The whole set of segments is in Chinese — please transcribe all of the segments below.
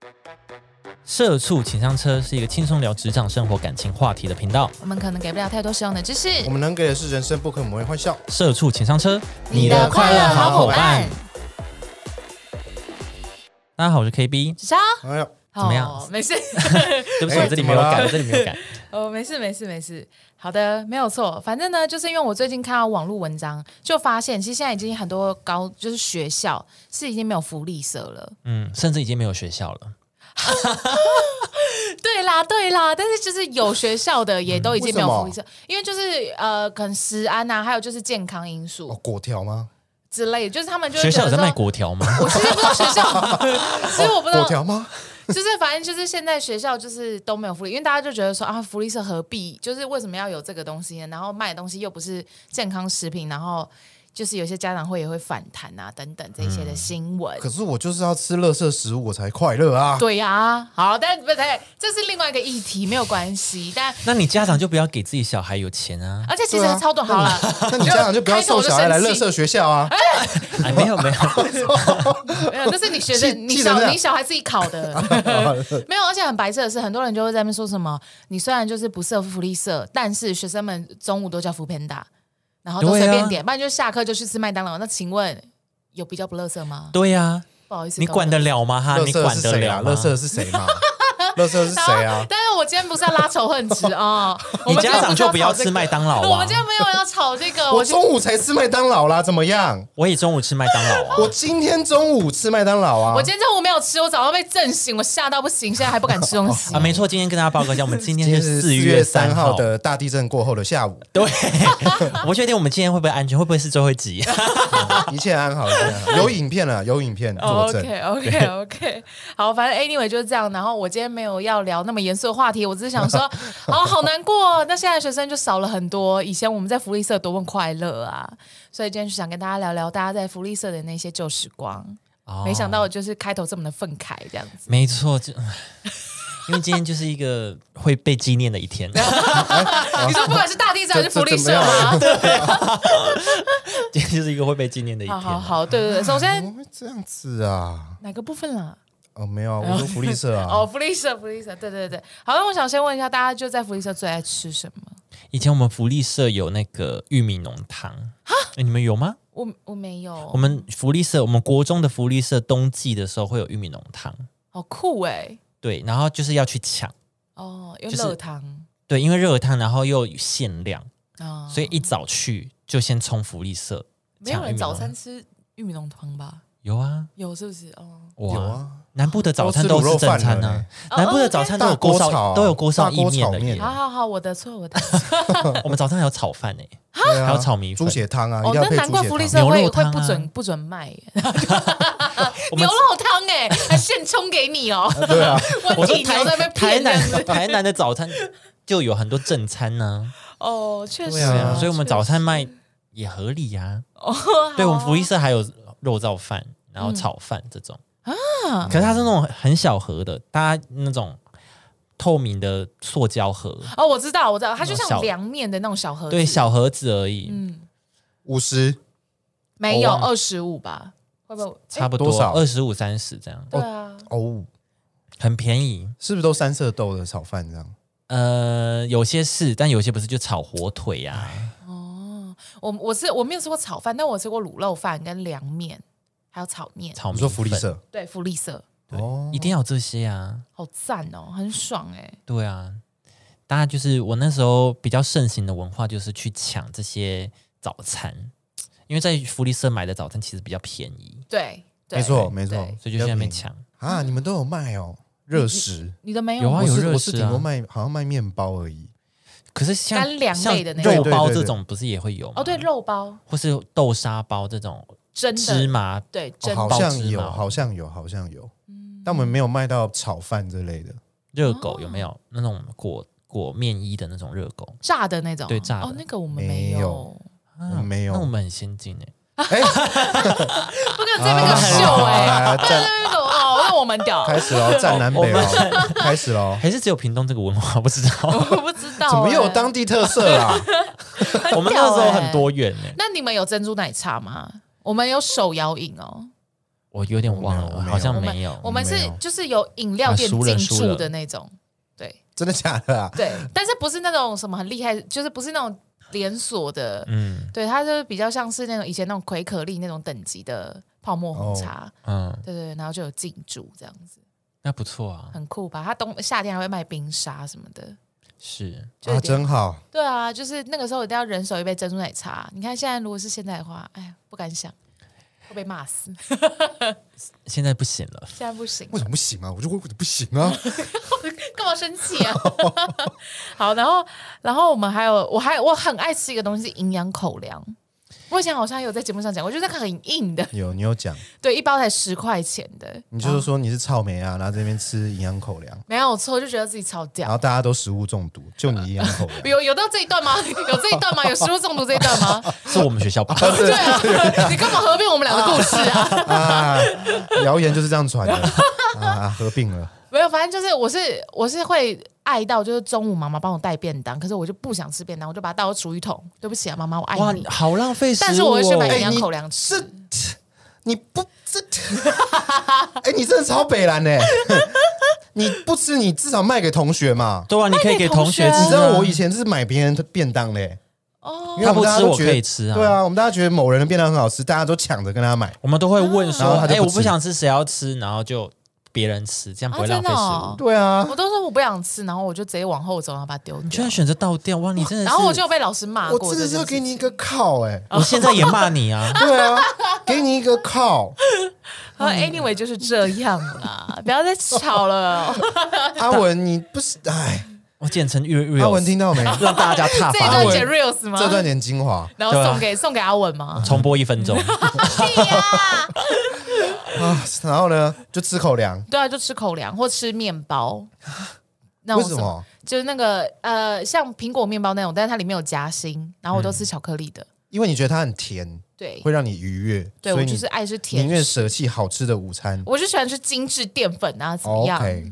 社畜情商车是一个轻松聊职场、生活、感情话题的频道。 我们可能给不了太多实用的知识， 我们能给的是人生不可磨灭欢笑。 社畜情商车， 你的快乐好伙伴。 大家好，我是 KB。 小哎呀， 怎么样？ 没事， 对不起，我这里没有改，我这里没有改。 没事。好的，没有错。反正呢，就是因为我最近看到网络文章，就发现其实现在已经很多就是学校是已经没有福利社了。 甚至已经没有学校了。 对啦，但是就是有学校的也都已经没有福利社，因为就是可能食安啊，还有就是健康因素。 果条吗？ 之类的，就是他们就学校有在卖果条吗？ 我其实不知道学校，其实我不知道果条吗？ 就是反正就是现在学校就是都没有福利，因为大家就觉得说啊，福利社何必？就是为什么要有这个东西呢？然后卖的东西又不是健康食品，然后就是有些家长会也会反弹啊等等这些的新闻。 可是我就是要吃垃圾食物我才快乐啊！ 对呀，好，但不对，这是另外一个议题，没有关系。但那你家长就不要给自己小孩有钱啊！ 而且其实超多好了， 那你家长就不要送小孩来垃圾学校啊！ 没有， 没有，这是你学的，你小孩自己考的，没有。而且很白色的是，很多人就会在那边说什么，你虽然就是不设福利社，但是学生们中午都叫foodpanda，然后都随便点，不然就下课就去吃麦当劳。那请问有比较不垃圾吗？ 对呀， 不好意思， 你管得了吗？哈，你管得了吗？ 垃圾是谁嘛？垃圾是谁啊？ 但是我今天不是要拉仇恨值啊！ 你家长就不要吃麦当劳啊！ 我们今天没有要吵这个。 我中午才吃麦当劳啦，怎么样？ 我也中午吃麦当劳啊！ 我今天中午吃麦当劳啊！ 我今天中午没有吃，我早上被震醒，我吓到不行，现在还不敢吃东西啊！没错，今天跟大家报告一下，我们今天是4月3号的大地震过后的下午。 对，我不确定我们今天会不会安全，会不会是最后一集？ 一切安好，有影片了，有影片作证。 OK， 好，反正 anyway 就是这样。然后我今天没有要聊那么严肃的话题，我只是想说，好难过。那现在学生就少了很多，以前我们在福利社多么快乐啊！所以今天就想跟大家聊聊大家在福利社的那些旧时光。没想到就是开头这么的愤慨，这样子。 没错，因为今天就是一个会被纪念的一天。 你说不管是大地震还是福利社吗？ 对，今天就是一个会被纪念的一天。 好，对。首先这样子啊， 哪个部分啦？ 没有啊，我说福利社啊。 福利社，对。好，那我想先问一下，大家就在福利社最爱吃什么？ 以前我们福利社有那个玉米浓汤，你们有吗？ 我没有。 我们福利社，我们国中的福利社冬季的时候会有玉米浓汤， 好酷哎！ 对，然后就是要去抢有热汤， 对，因为热汤，然后又有限量，所以一早去就先冲福利社。 没有人早餐吃玉米浓汤吧？ 有啊， 有是不是？ 有啊。 南部的早餐都是正餐啊，南部的早餐都有锅烧意面的。 好，我的错。 我们早上还有炒饭呢，还有炒米粉、 猪血汤啊，一定要配那难怪福利社会不准卖牛肉汤哎，还现冲给你哦。 对啊， 我说台南的早餐就有很多正餐呢。 确实啊，所以我们早餐卖也合理呀。对，我们福利社还有肉燥饭，然后炒饭这种。可是它是那种很小盒的，大家那种透明的塑胶盒。 我知道，它就像凉面的那种小盒子， 对，小盒子而已。 50 没有25吧？会不会差不多25、30这样？ 对啊， 很便宜。 是不是都三色豆的炒饭这样？ 有些是，但有些不是，就炒火腿呀。 我没有吃过炒饭，但我吃过卤肉饭跟凉面。还有炒面， 你说福利社？ 对，福利社， 对，一定要有这些啊， 好赞哦，很爽哎。 对啊，大家就是我那时候比较盛行的文化，就是去抢这些早餐，因为在福利社买的早餐其实比较便宜。 对， 没错， 所以就在那边抢啊。你们都有卖哦，热食？ 你的没有？ 有啊，有热食啊。 我是顶多卖，好像卖面包而已。 可是像干粮类的那种肉包这种，不是也会有吗？ 对，肉包或是豆沙包这种。 真的芝麻对，真好像有，但我们没有卖到炒饭之类的。 热狗有没有那种裹面衣的那种热狗？ 炸的那种？ 对，炸的。 那个我们没有， 没有。 那我们很先进不可这边个秀那我们屌。 开始了，站南北了，开始了。 还是只有屏东这个文化？不知道， 我不知道， 怎么又有当地特色啊？ 我们那时候很多元那你们有珍珠奶茶吗？我们有手摇饮哦。 我有点忘了，好像没有。 我们是就是有饮料店进驻的那种，对， 真的假的啊？ 对，但是不是那种什么很厉害，就是不是那种连锁的，对，它就比较像是那种以前那种葵可丽那种等级的泡沫红茶，对对，然后就有进驻这样子， 那不错啊， 很酷吧？它夏天还会卖冰沙什么的。 是啊，真好。 对啊，就是那个时候一定要人手一杯珍珠奶茶。你看现在如果是现在的话，哎呀，不敢想，会被骂死。 现在不行了， 现在不行， 为什么不行啊？我就为什么不行啊？ 干嘛生气啊？好，然后我们还有，我很爱吃一个东西，营养口粮。我以前好像有在节目上讲，我觉得那个很硬的。 你有讲， 对，一包才10块钱的。 你就是说你是草莓啊，然后这边吃营养口粮， 没有错，就觉得自己超屌。 然后大家都食物中毒，就你营养口粮。 有到这一段吗？有这一段吗？有食物中毒这一段吗？ 是我们学校吧？ 对啊，你干嘛合并我们俩的故事啊？ 啊，谣言就是这样传的啊，合并了。 没有，反正就是我是会爱到，就是中午妈妈帮我带便当，可是我就不想吃便当，我就把它倒到厨余桶。对不起啊，妈妈，我爱你。 哇，好浪费食物哦！ 但是我会去买营养口粮吃。 你不这，哎，你真的超北蓝呢！你不吃，你至少卖给同学嘛。 对啊，你可以给同学吃。 你知道我以前是买别人的便当嘞。 哦， 他不吃我可以吃啊。 对啊，我们大家觉得某人的便当很好吃，大家都抢着跟他买。 我们都会问说：“哎，我不想吃，谁要吃？”然后就别人吃，这样不会浪费食物。 对啊， 我都说我不想吃，然后我就直接往后走，然后把它丢掉。 你居然选择倒掉，哇！你真的是…… 然后我就被老师骂过。 我真的是要给你一个靠哎！ 我现在也骂你啊！ 对啊，给你一个靠。 Anyway 就是这样啦，不要再吵了。 阿文，你不是哎。 我剪成 reels， 阿文听到没？ 让大家踏伐。这段剪 reels 吗？ 这段剪精华， 然后送给阿文吗？ 重播1分钟。 啊，然后呢，就吃口粮。 对啊，就吃口粮或吃面包。 为什么？ 就是那个像苹果面包那种，但是它里面有夹心，然后我都吃巧克力的。 因为你觉得它很甜， 对， 会让你愉悦。 对，我就是爱吃甜， 宁愿舍弃好吃的午餐。 我就喜欢吃精致淀粉啊，怎么样？ OK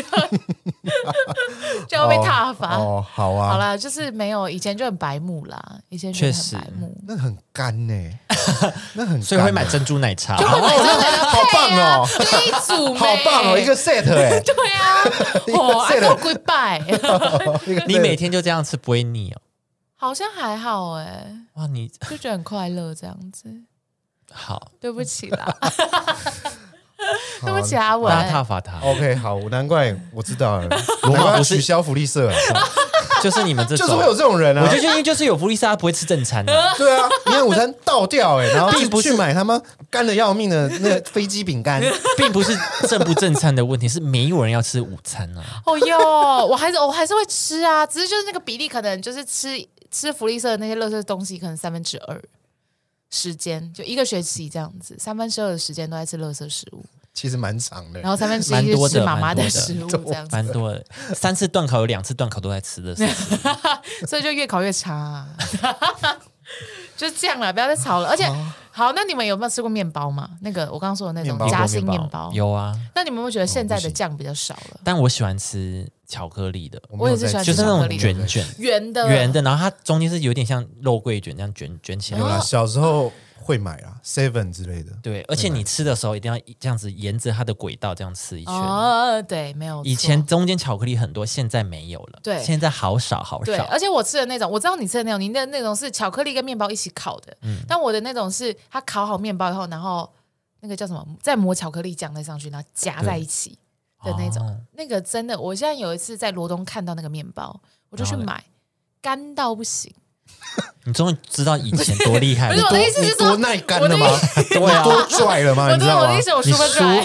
就要被挞伐。 哦，好啊， 好啦，就是没有以前就很白目啦，以前就很白目， 那很干呢，那很干， 所以会买珍珠奶茶， 就会买珍珠奶茶， 好棒哦， 一组， 好棒哦，一个 set 哎， 对啊，哦，爱到跪拜， 你每天就这样吃不会腻哦？ 好像还好哎， 哇，你就觉得很快乐这样子。 好， 对不起啦，对不起阿文， 挞伐他。 OK， 好，难怪我知道了，难怪要取消福利社了， 就是你们这种， 就是会有这种人啊。 我就因为就是有福利社，他不会吃正餐的。 对啊，营养午餐倒掉哎，然后并不去买他妈干的要命的那个飞机饼干， 并不是正不正餐的问题，是没有人要吃午餐啊。 哦哟，我还是会吃啊，只是就是那个比例可能就是吃福利社的那些垃圾东西，可能2/3时间，就一个学期这样子，2/3的时间都在吃垃圾食物， 其实蛮长的。 然后1/3是吃妈妈的食物，这样子蛮多的。3次段考有2次段考都在吃的事情， 所以就越考越差啊。就这样了，不要再吵了。而且，好，那你们有没有吃过面包嘛？那个我刚刚说的那种夹心面包， 有啊。 那你们有没有觉得现在的酱比较少了？ 但我喜欢吃巧克力的， 我也是喜欢吃就是那种巧克力卷圆的， 然后它中间是有点像肉桂卷这样卷起来。 有啦，小时候会买啦 ，Seven 之类的。 对，而且你吃的时候一定要这样子沿着它的轨道这样吃一圈。 哦，对，没有。 以前中间巧克力很多，现在没有了。 对， 现在好少好少。 对，而且我吃的那种，我知道你吃的那种，您的那种是巧克力跟面包一起烤的，但我的那种是它烤好面包以后，然后那个叫什么，再抹巧克力酱在上去，然后夹在一起的那种。那个真的，我现在有一次在罗东看到那个面包，我就去买，干到不行。 你终于知道以前多厉害了， 不是我的意思是说多耐干了吗？ 对啊， 多拽了吗？你知道吗？ 我的意思我 super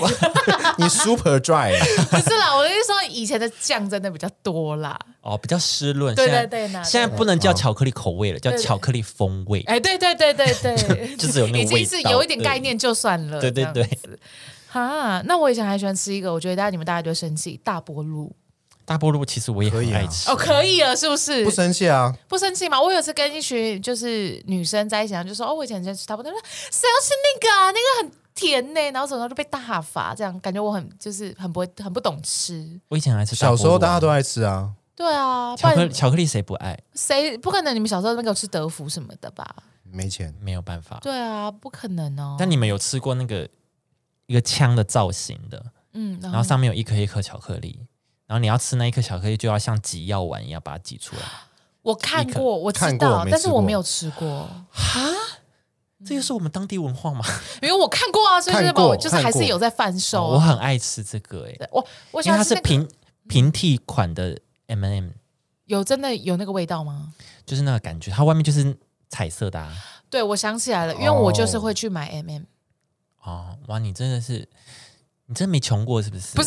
dry， 你 super dry， 不是啦，我的意思说以前的酱真的比较多啦， 哦，比较湿润。 对对对， 现在不能叫巧克力口味了，叫巧克力风味。 哎，对对对对对， 就是有那个味道， 已经是有一点概念就算了。 对对对。 哈，那我以前还喜欢吃一个，我觉得你们大家就会生气，大波露。 大波露其实我也很爱吃哦，可以了，是不是？ 不生气啊， 不生气嘛。我有一次跟一群就是女生在一起，就说哦，我以前在吃大波露，谁要吃那个啊？那个很甜呢，然后怎么就被大罚，这样感觉我很不懂吃。 我以前爱吃大波露， 小时候大家都爱吃啊。 对啊， 巧克力谁不爱？ 谁不可能？你们小时候那个吃德芙什么的吧？ 没钱， 没有办法。 对啊，不可能哦。 但你们有吃过那个一个枪的造型的，然后上面有一颗一颗巧克力，然后你要吃那一颗巧克力，就要像挤药丸一样把它挤出来。 我看过，我知道，但是我没有吃过。 哈，这就是我们当地文化吗？ 因为我看过啊，所以就是还是有在贩售。 我很爱吃这个我因为它是平替款的 M&M， 真的有那个味道吗？ 就是那个感觉，它外面就是彩色的。 对，我想起来了，因为我就是会去买 M&M。 哇，你真的没穷过是不是？ 不是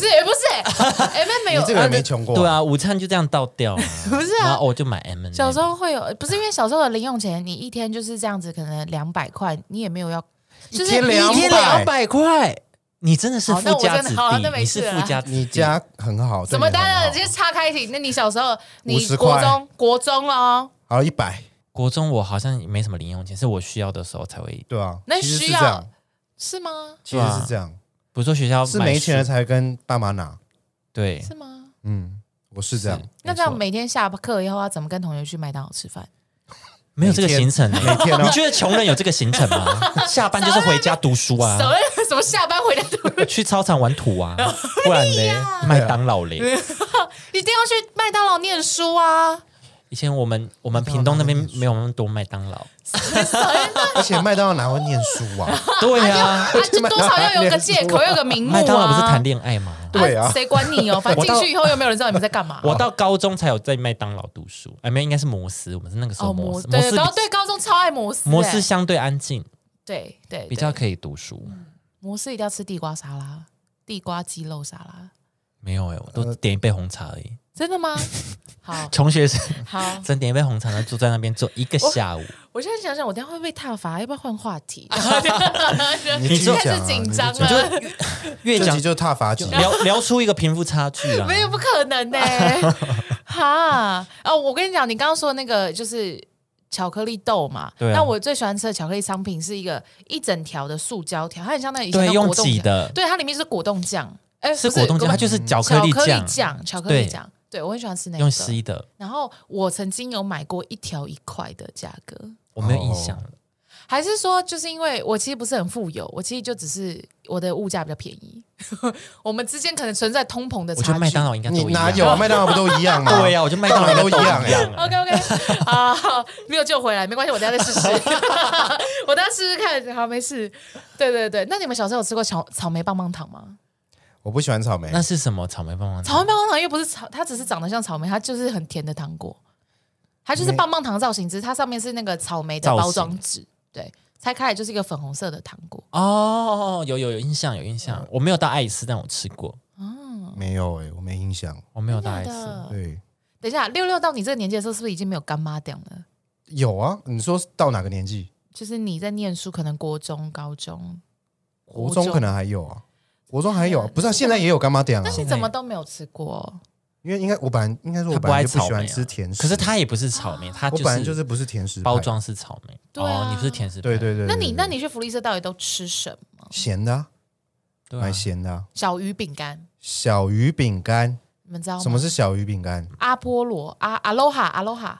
，M&M 没有， 你这个人没穷过。 对啊，午餐就这样倒掉不是啊， 然后我就买 M&M。 小时候会有，不是因为小时候的零用钱，你一天就是这样子，可能200块，你也没有要， 就是一天 200块，你真的是富家子弟，你是富家子弟， 你家很好。 怎么当然直接岔开一题？那你小时候，你国中哦， 好100。 国中我好像没什么零用钱，是我需要的时候才会。 对啊， 那需要是吗？ 其实是这样， 比如说学校是没钱了才跟爸妈拿。 对， 是吗？ 我是这样。 那这样每天下课以后要怎么跟同学去麦当劳吃饭？ 没有这个行程， 每天你觉得穷人有这个行程吗？下班就是回家读书啊， 什么下班回家读书？ 去操场玩土啊，不然嘞，麦当劳嘞， 一定要去麦当劳念书啊。 以前我们屏东那边没有那么多麦当劳， 而且麦当劳哪会念书啊？ 对啊， 就多少要有个借口，有个名目啊。 麦当劳不是谈恋爱吗？ 对啊， 谁管你哦？反正进去以后又没有人知道你们在干嘛。 我到高中才有在麦当劳读书，没有，应该是摩斯，我们是那个时候摩斯。 对，高中超爱摩斯。 摩斯相对安静， 对， 比较可以读书。 摩斯一定要吃地瓜沙拉，地瓜鸡肉沙拉。 没有我都点一杯红茶而已。 真的吗？好， 穷学生好， 真点一杯红茶，然后坐在那边坐一个下午。 我现在想想，我等下会不会踏伐？要不要换话题？ 你开始紧张了， 越讲就踏伐级， 聊出一个贫富差距啊！ 没有，不可能呢。哈我跟你讲，你刚刚说的那个就是巧克力豆嘛。 对啊。 那我最喜欢吃的巧克力商品是一整条的塑胶条，它很像那个以前的用挤的， 对，它里面是果冻酱。 是果冻酱，它就是巧克力酱， 巧克力酱。对，我很喜欢吃那个用吸的。 然后我曾经有买过1条1块的价格， 我没有印象了。 还是说，就是因为我其实不是很富有，我其实就只是我的物价比较便宜，我们之间可能存在通膨的差距。 我觉得麦当劳应该都一样。 你哪有啊？麦当劳不都一样吗？ 对呀，我觉得麦当劳都一样。 OK 啊，没有救回来，没关系，我等下再试试。我等下试试看，好，没事。对，那你们小时候有吃过草莓棒棒糖吗？ 我不喜欢草莓。 那是什么草莓棒棒糖？ 草莓棒棒糖又不是它只是长得像草莓，它就是很甜的糖果，它就是棒棒糖造型，只是它上面是那个草莓的包装纸，对，拆开来就是一个粉红色的糖果。 有印象，我没有到爱吃，但我吃过。 没有我没印象， 我没有到爱吃。 对， 等一下，66到你这个年纪的时候，是不是已经没有干妈店了？ 有啊，你说到哪个年纪？ 就是你在念书，可能国中、高中， 国中可能还有啊。国中还有，不是现在也有干妈店啊？ 那你怎么都没有吃过？ 因为我本来应该说，我本来就不喜欢吃甜食。 可是它也不是草莓，它我本来就是不是甜食， 包装是草莓。 对啊， 你不是甜食。 对。 那你去福利社到底都吃什么？ 咸的，买咸的。 小鱼饼干。 小鱼饼干， 你们知道吗？ 什么是小鱼饼干？ 阿波罗阿罗哈。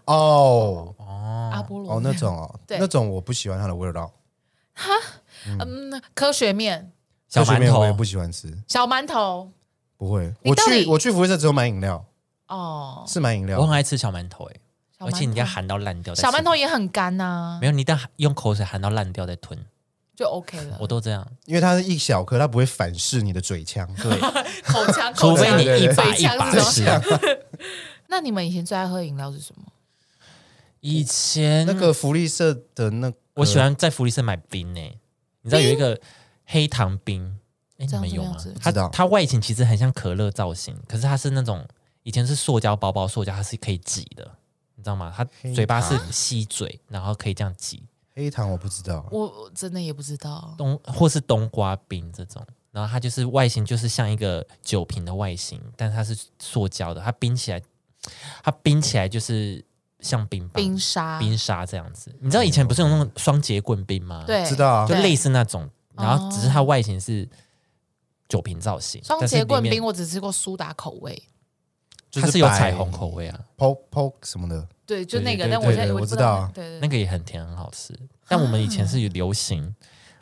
阿波罗那种我不喜欢它的味道。 哈，科学面。 小馒头我也不喜欢吃。 小馒头不会，我去福利社只有买饮料。是买饮料。 我很爱吃小馒头而且你要含到烂掉。 小馒头也很干呐。 没有，你得用口水含到烂掉再吞， 就 OK 了。 我都这样， 因为它是一小颗，它不会反噬你的嘴腔。 对， 口腔， 除非你一把一把吃。 那你们以前最爱喝饮料是什么？ 以前那个福利社的我喜欢在福利社买冰你知道有一个黑糖冰，你们有吗？它外形其实很像可乐造型，可是它是那种以前是塑胶包，塑胶它是可以挤的，你知道吗？它嘴巴是吸嘴，然后可以这样挤。 黑糖我不知道， 我真的也不知道。 或是冬瓜冰这种，然后它就是外形就是像一个酒瓶的外形，但它是塑胶的，它冰起来就是像冰沙这样子。你知道以前不是有那种双节棍冰吗？ 对， 知道啊， 就类似那种。然后只是它外形是酒瓶造型， 双节棍冰我只吃过苏打口味， 它是有彩虹口味啊 ，PO 什么的， 对，就那个。 但但我现在我知道， 对， 那个也很甜，很好吃。但我们以前是流行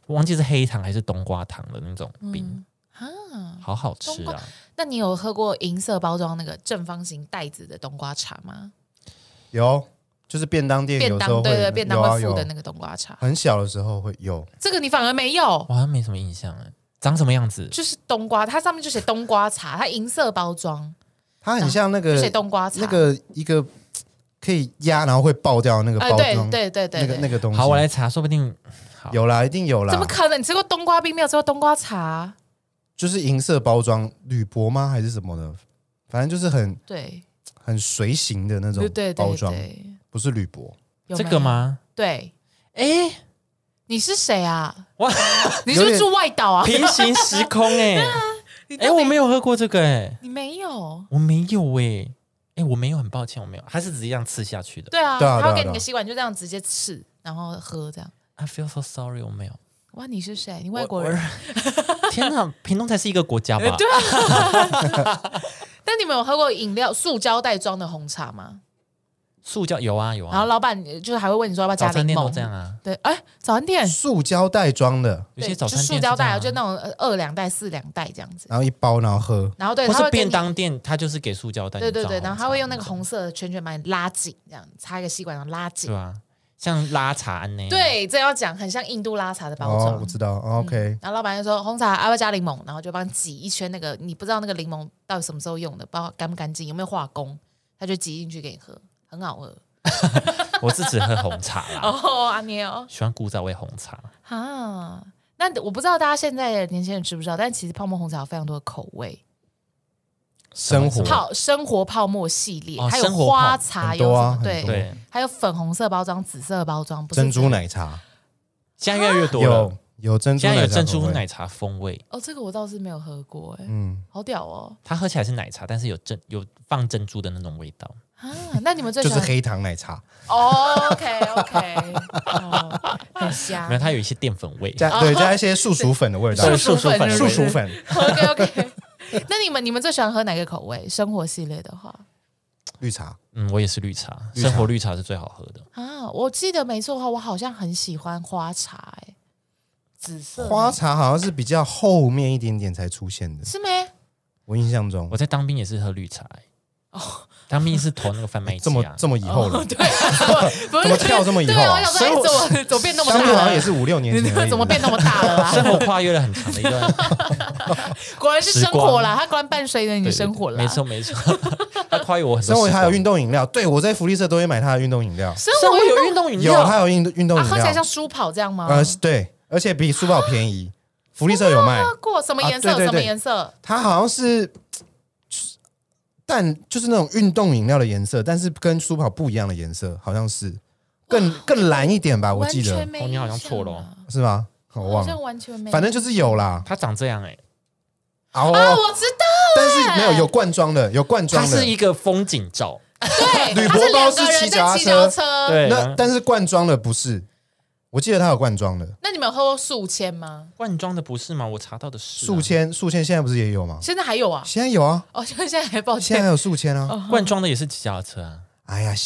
我忘记是黑糖还是冬瓜糖的那种冰，好好吃啊！ 那你有喝过银色包装那个正方形袋子的冬瓜茶吗？ 有，就是便当店有时候会， 对便当会附的那个冬瓜茶。 很小的时候会有， 这个你反而没有， 我好像没什么印象哎。长什么样子？ 就是冬瓜，它上面就写冬瓜茶，它银色包装， 它很像那个写冬瓜茶， 那个一个可以压然后会爆掉的那个包装， 对， 那个东西。 好，我来查，说不定有啦，一定有啦。 怎么可能？你吃过冬瓜冰，没有吃过冬瓜茶？ 就是银色包装，铝箔吗？还是什么的？反正就是很随形的那种包装，不是铝�or。 这个吗？ 对， 哎， 你是谁啊？ 哇， 你是不是住外岛啊？ 平行时空哎！哎，我没有喝过这个哎， 你没有？ 我没有哎，哎，我没有，很抱歉，我没有，它是直接这样吃下去的。 对啊，他会给你个吸管，就这样直接吃，然后喝这样。 I feel so sorry， 我没有。 哇，你是谁？你外国人？ 天哪，屏东才是一个国家吧？ 对啊。但你们有喝过饮料塑胶袋装的红茶吗？ 塑胶有啊。 然后老板就是还会问你说要不要加柠檬？ 早餐店都这样啊。 对，哎，早餐店塑胶袋装的， 有些早餐店塑胶袋就那种2两袋、4两袋这样子。 然后一包然后喝， 然后对， 或是便当店，它就是给塑胶袋。 对，然后他会用那个红色的圈圈把你拉紧，这样插一个吸管然后拉紧。 对啊。像拉茶那样， 对，这要讲很像印度拉茶的包装， 我知道。OK， 然后老板就说红茶要不要加柠檬，然后就帮你挤一圈那个，你不知道那个柠檬到底什么时候用的，不知道干不干净，有没有化工，他就挤进去给你喝，很好喝。 我是只喝红茶啦。 哦，阿捏哦， 喜欢古早味红茶啊。那我不知道大家现在的年轻人知不知道，但其实泡沫红茶有非常多的口味。生活泡沫系列，还有花茶，有什么？对，还有粉红色包装、紫色包装， 珍珠奶茶， 现在越来越多了。 有珍珠奶茶， 现在有珍珠奶茶风味。 哦，这个我倒是没有喝过，哎，好屌哦！ 它喝起来是奶茶，但是有放珍珠的那种味道啊。那你们最喜欢就是黑糖奶茶。 OK，很香。 没有，它有一些淀粉味， 加一些树薯粉的味道， 树薯粉。 OK。那你们最喜欢喝哪个口味？生活系列的话， 绿茶。 我也是绿茶，生活绿茶是最好喝的啊。我记得没错的话，我好像很喜欢花茶，紫色花茶好像是比较后面一点点才出现的， 是没？ 我印象中， 我在当兵也是喝绿茶。当兵是投那个贩卖机啊， 这么以后了， 对， 怎么跳这么以后啊？ 怎么变那么大了？ 好像也是5-6年前， 怎么变那么大了？ 生活跨越了很长的一段， 果然是生活啦，它果然伴随着你的生活啦。 没错，它跨越我很多。 生活还有运动饮料，对我在福利社都会买它的运动饮料。 生活有运动饮料， 它有运动饮料， 喝起来像舒跑这样吗？ 对，而且比舒跑便宜。福利社有卖过，什么颜色？什么颜色？ 它好像是。但就是那种运动饮料的颜色，但是跟舒跑不一样的颜色，好像是更蓝一点吧，我记得。 你好像错了， 是吗？我忘了， 好像完全没。 反正就是有啦， 它长这样我知道， 但是没有罐装的， 它是一个风景照。 对， 铝箔包是骑脚踏车， 对， 但是罐装的不是。我记得它有罐装的。 那你们有喝过速签吗？ 罐装的不是吗？我查到的是速签现在不是也有吗？ 现在还有啊？ 现在有啊。 哦，现在还抱歉， 现在还有速签啊。 罐装的也是骑脚踏车啊。 哎呀，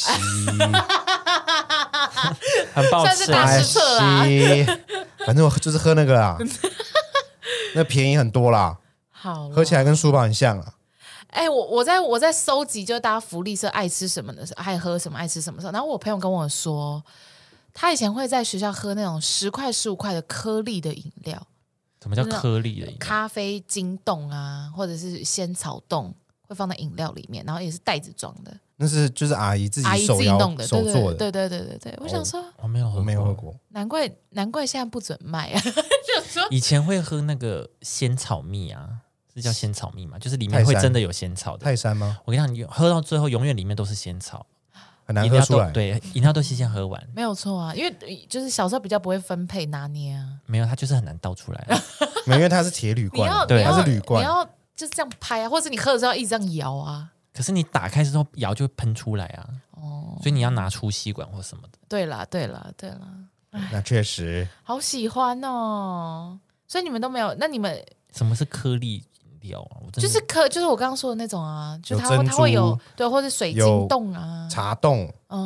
很抱歉， 算是大失策啦。 反正我就是喝那个啦，那便宜很多啦。 好， 喝起来跟舒跑很像啊。 我在收集，就是大家福利社爱吃什么的，爱喝什么，爱吃什么。然后我朋友跟我说。他以前会在学校喝那种10块15块的颗粒的饮料。 什么叫颗粒的饮料？ 咖啡晶冻啊，或者是仙草冻，会放在饮料里面，然后也是袋子装的。 那是就是阿姨自己弄的， 手做的。 对。我想说， 我没有喝过。 难怪现在不准卖啊！就说以前会喝那个仙草蜜啊，是叫仙草蜜嘛？就是里面会真的有仙草的。 泰山吗？ 我跟你讲，你喝到最后永远里面都是仙草。 很难喝出来， 对，饮料都先喝完， 没有错啊，因为就是小时候比较不会分配拿捏啊， 没有，它就是很难倒出来， 没有，因为它是铁铝罐，对，它是铝罐， 你要就是这样拍啊，或者你喝的时候一直这样摇啊， 可是你打开之后摇就会喷出来啊，所以你要拿出吸管或什么的。 对啦， 那确实好喜欢哦，所以你们都没有，那你们什么是颗粒？ 就是我刚刚说的那种啊，就它会有对，或者水晶冻啊、 茶冻，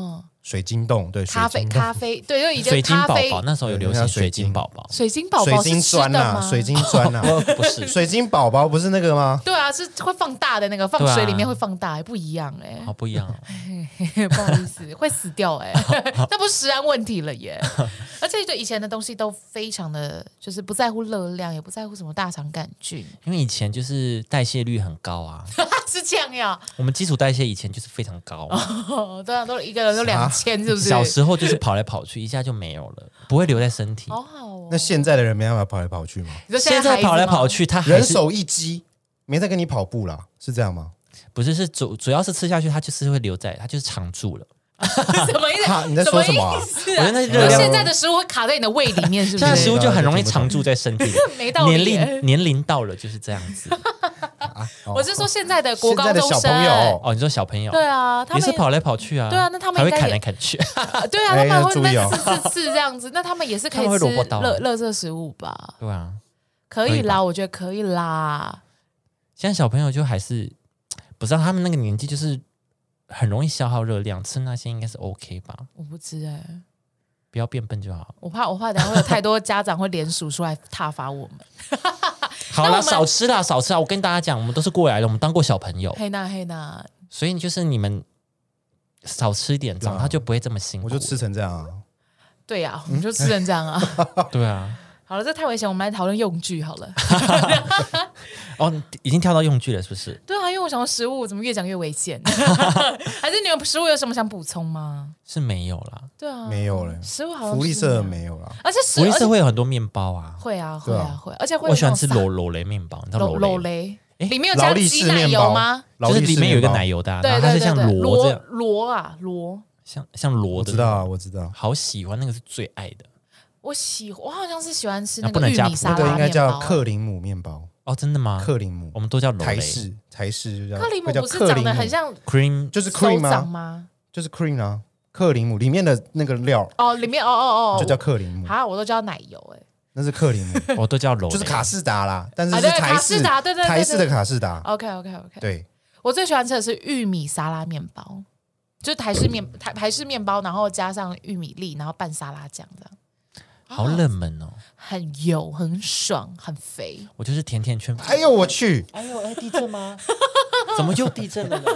水晶冻，对， 咖啡，对，就以前水晶宝咖啡宝那时候有流行水晶宝宝， 水晶宝宝是吃的吗？ 水晶砖啊， 不是水晶宝宝不是那个吗？ 对啊，是会放大的那个，放水里面会放大，不一样哎， 好不一样哦， 不好意思，会死掉哎，那不是食安问题了耶。而且对以前的东西都非常的，就是不在乎热量，也不在乎什么大肠杆菌， 因为以前就是代谢率很高啊， 是这样呀。 我们基础代谢以前就是非常高， 对啊，都一个人都2000，是不是？ 小时候就是跑来跑去，一下就没有了，不会留在身体。 好好哦。 那现在的人没办法跑来跑去吗？ 现在跑来跑去，他人手一机，没在跟你跑步啦，是这样吗？ 不是，是主要是吃下去，它就是会留在，它就是常住了。 什么意思？ 你在说什么啊？ 我觉得那热量现在的食物会卡在你的胃里面，是不是？ 现在食物就很容易常住在身体里， 没道理。 年龄到了就是这样子。 我是说现在的国高中生哦，你说小朋友？ 对啊， 也是跑来跑去啊。 对啊，那他们还会砍来砍去。 对啊，他们会那刺这样子，那他们也是可以吃垃圾食物吧？ 对啊， 可以啦，我觉得可以啦。 现在小朋友就还是不知道，他们那个年纪就是很容易消耗热量，吃那些应该是 OK 吧？ 我不知哎， 不要变笨就好。 我怕等下会有太多家长会联署出来挞伐我们。 好啦，少吃啦，少吃啦！我跟大家讲，我们都是过来的，我们当过小朋友。 黑娜， 所以就是你们少吃一点，长大就不会这么辛苦。 我就吃成这样啊。 对呀，我们就吃成这样啊。 对啊。 好了，这太危险，我们来讨论用具好了。 哦，已经跳到用具了，是不是？ 对啊，因为我想说食物怎么越讲越危险，还是你们食物有什么想补充吗？ 是没有啦。 对啊， 没有了。 食物好像福利社没有啦， 而且福利社会有很多面包啊。 会啊，而且会。 我喜欢吃裸雷面包，你知道裸雷里面有加鸡奶油吗？ 就是里面有一个奶油的，然后它是像螺这样。 螺， 像螺的。 我知道， 好喜欢，那个是最爱的。 我好像是喜欢吃那个玉米沙拉面包， 应该叫克林姆面包哦，真的吗？ 克林姆， 我们都叫台式就叫克林姆，不是长得很像 cream， 就是 cream 吗？ 就是 cream 啊，克林姆里面的那个料哦，里面就叫克林姆啊，我都叫奶油哎， 那是克林姆， 我都叫柔， 就是卡士达啦，但是是台式台式的卡士达。 OK， 对， 我最喜欢吃的是玉米沙拉面包，就是台式面包，然后加上玉米粒，然后拌沙拉酱这样。 好冷门哦， 很油，很爽，很肥。 我就是甜甜圈。 哎呦我去！ 哎呦，地震吗？怎么又地震了呢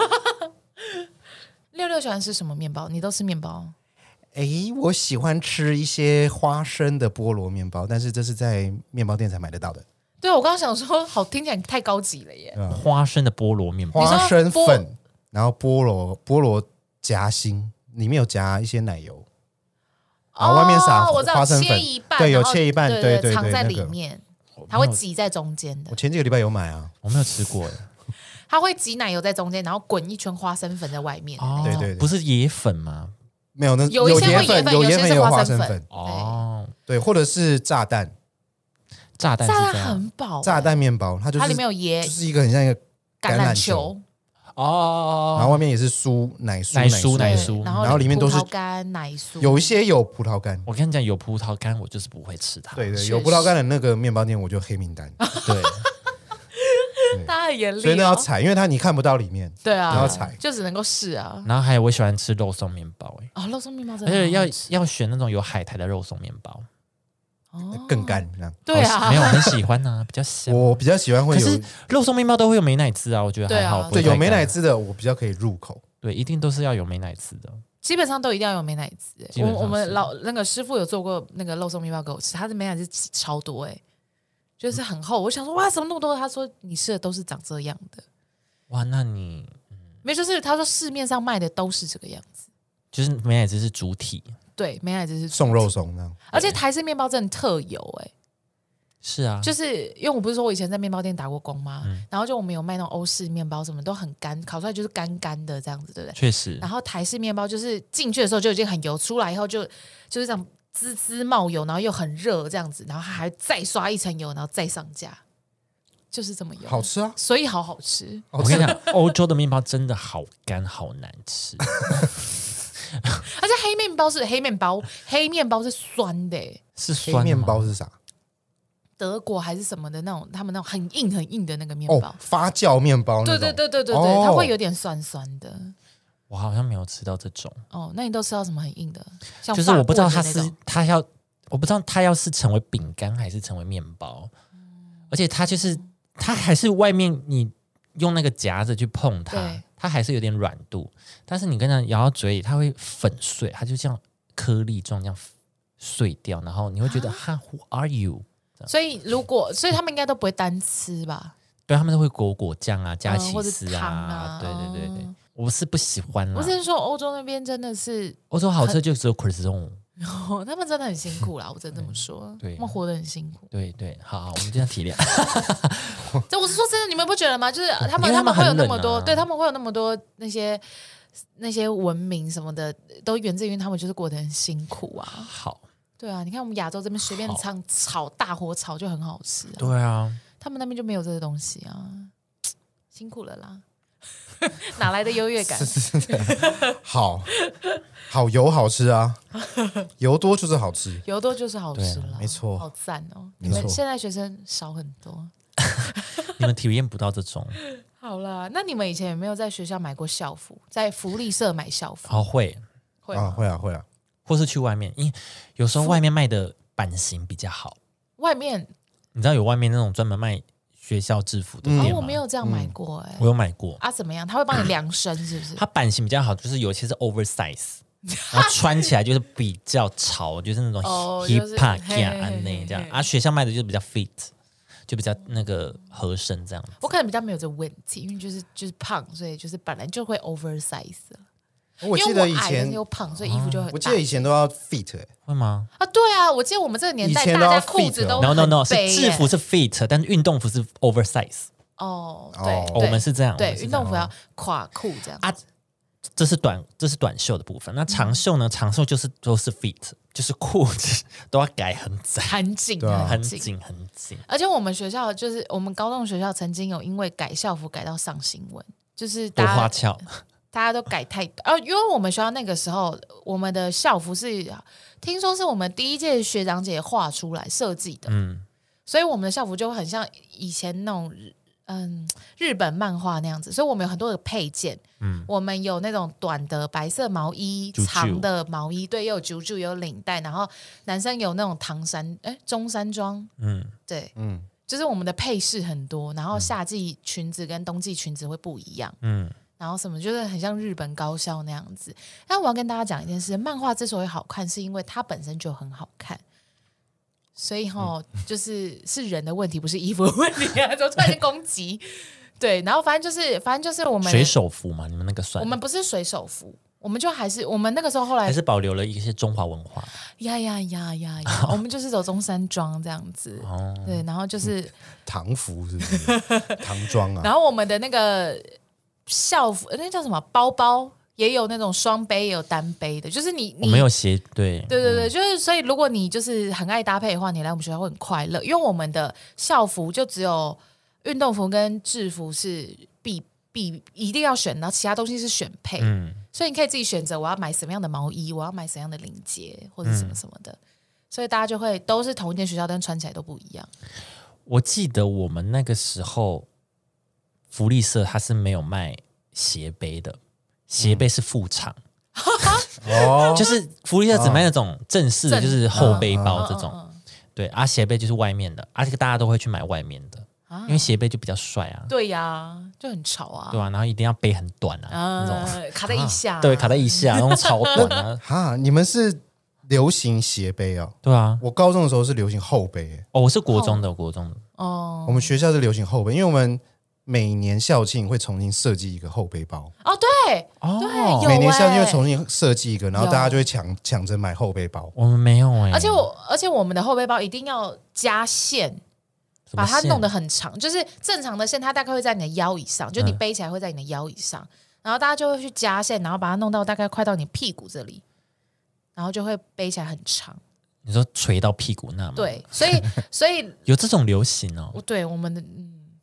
？66喜欢吃什么面包？你都吃面包？ 我喜欢吃一些花生的菠萝面包，但是这是在面包店才买得到的。 对，我刚刚想说，好听起来太高级了耶！ 花生的菠萝面包， 花生粉，然后菠萝夹心，里面有夹一些奶油。然后外面撒花生粉，对，有切一半，对， 藏在里面，它会挤在中间的。 我前几个礼拜有买啊， 我没有吃过。 它会挤奶油在中间，然后滚一圈花生粉在外面。 对， 不是椰粉吗？ 没有，那有椰粉， 有椰粉，有花生粉。 哦，对，或者是炸弹很饱， 炸弹面包，它里面有椰， 就是一个很像一个橄榄球。 哦，然后外面也是奶酥， 然后里面都是葡萄干奶酥， 有一些有葡萄干。 我跟你讲，有葡萄干我就是不会吃它。 对，有葡萄干的那个面包店我就黑名单。 对， 他很严厉， 所以那要踩，因为你看不到里面。 对啊， 要踩， 就只能够试啊。 然后还有我喜欢吃肉松面包， 肉松面包真的， 而且要选那种有海苔的肉松面包。 更干， 对啊， 没有很喜欢啊，比较香。 我比较喜欢会有， 可是肉松面包都会有美乃滋啊，我觉得还好。 对，有美乃滋的我比较可以入口。 对，一定都是要有美乃滋的， 基本上都一定要有美乃滋。我们那个师傅有做过那个肉松面包给我吃，他的美乃滋超多就是很厚。我想说哇，怎么那么多？他说你吃的都是长这样的。 哇，那你没有，就是他说市面上卖的都是这个样子， 就是美乃滋是主体。 对，美乃滋是送肉松那样， 而且台式面包真的特油是啊， 就是因为我不是说我以前在面包店打过工吗？然后就我们有卖那种欧式面包，什么都很干，烤出来就是干干的这样子，对不对？ 确实。 然后台式面包就是进去的时候就已经很油，出来以后就是这样滋滋冒油，然后又很热这样子，然后还再刷一层油，然后再上架，就是这么油， 好吃啊， 所以好吃。 我跟你讲，欧洲的面包真的好干，好难吃。 而且黑面包是酸的， 是酸的吗？黑面包是啥？ 德国还是什么的那种，他们那种很硬的那个面包， 发酵面包那种。 对，它会有点酸酸的。 我好像没有吃到这种。 哦，那你都吃到什么很硬的？像就是我不知道我不知道它要是成为饼干还是成为面包，而且它还是外面你用那个夹子去碰它，它还是有点软度，但是你跟它咬到嘴里，它会粉碎，它就这样颗粒状这样碎掉，然后你会觉得哈 ，Who are you？ 所以他们应该都不会单吃吧？ 对，他们都会果酱啊，加起司啊， 对，我是不喜欢啦。 我是说欧洲那边真的是， 欧洲好吃就只有 croissant。 他们真的很辛苦啦，我真的这么说， 对， 他们活得很辛苦。 对，好，我们这样体谅。 这我是说真的，你们不觉得吗？就是他们会有那么多，对他们会有那么多那些文明什么的，都源自于他们就是过得很辛苦啊。 好， 对啊，你看我们亚洲这边随便炒大火炒就很好吃啊。 对啊， 他们那边就没有这个东西啊，辛苦了啦。哪来的优越感？ 好油好吃啊，油多就是好吃， 油多就是好吃了， 没错， 好赞哦！你们现在学生少很多， 你们体验不到这种。 好啦，那你们以前有没有在学校买过校服？在福利社买校服？ 哦，会啊， 或是去外面，因为有时候外面卖的版型比较好。 外面你知道有外面那种专门卖学校制服的店吗？ 我没有这样买过我有买过啊。怎么样？他会帮你量身是不是？ 它版型比较好，就是有些是 oversize， 然后穿起来就是比较潮，就是那种 hip hop 这样啊。学校卖的就是比较 fit， 就比较那个合身这样子。 我可能比较没有这问题，因为就是胖，所以就是本来就会 oversize 了。 我记得以前又胖，所以衣服就很大。 我记得以前都要 fit， 会吗？ 啊，对啊，我记得我们这个年代大家裤子都 no， 是制服是 fit， 但是运动服是 oversize。 哦，对， 我们是这样， 对，运动服要垮裤这样啊。 这是短袖的部分，那长袖呢？长袖都是 fit， 就是裤子都要改很窄、 很紧、 很紧。 而且我们学校就是我们高中学校曾经有因为改校服改到上新闻，就是多花俏。 大家都改太因为我们学校那个时候，我们的校服是听说是我们第一届学长姐画出来设计的，所以我们的校服就很像以前那种日本漫画那样子，所以我们有很多的配件，我们有那种短的白色毛衣、长的毛衣，对，又有啾啾，有领带，然后男生有那种中山装，对，就是我们的配饰很多，然后夏季裙子跟冬季裙子会不一样，然后什么就是很像日本高校那样子。但我要跟大家讲一件事，漫画之所以好看，是因为它本身就很好看，所以就是人的问题，不是衣服的问题啊！就突然间攻击，对，然后反正就是我们水手服嘛，你们那个算？ 我们不是水手服，我们就还是我们那个时候后来还是保留了一些中华文化。 呀，我们就是走中山装这样子，对，然后就是唐服是不是？唐装啊。 然后我们的那个校服那叫什么包包也有那种双背也有单背的，就是你没有鞋，对， 就是所以如果你就是很爱搭配的话，你来我们学校会很快乐，因为我们的校服就只有运动服跟制服是必一定要选，然后其他东西是选配，所以你可以自己选择我要买什么样的毛衣，我要买什么样的领结或者什么什么的，所以大家就会都是同一间学校，但穿起来都不一样。 我记得我们那个时候福利社它是没有卖斜背的，斜背是副厂，就是福利社只卖那种正式的，就是后背包这种，对啊，斜背就是外面的，这个大家都会去买外面的，因为斜背就比较帅啊， 对呀，就很潮啊， 对啊，然后一定要背很短啊，那种卡在腋下， 对，卡在腋下，那种超短啊， 哈，你们是流行斜背啊？ 对啊， 我高中的时候是流行后背， 我是国中的哦， 我们学校是流行后背，因为我们每年校庆会重新设计一个后背包对， 每年校庆会重新设计一个，然后大家就会抢着买后背包。 我们没有而且我们的后背包一定要加线，把它弄得很长，就是正常的线它大概会在你的腰以上，就你背起来会在你的腰以上，然后大家就会去加线，然后把它弄到大概快到你屁股这里，然后就会背起来很长。 你说垂到屁股那吗？ 对，所以有这种流行哦。 对，我们的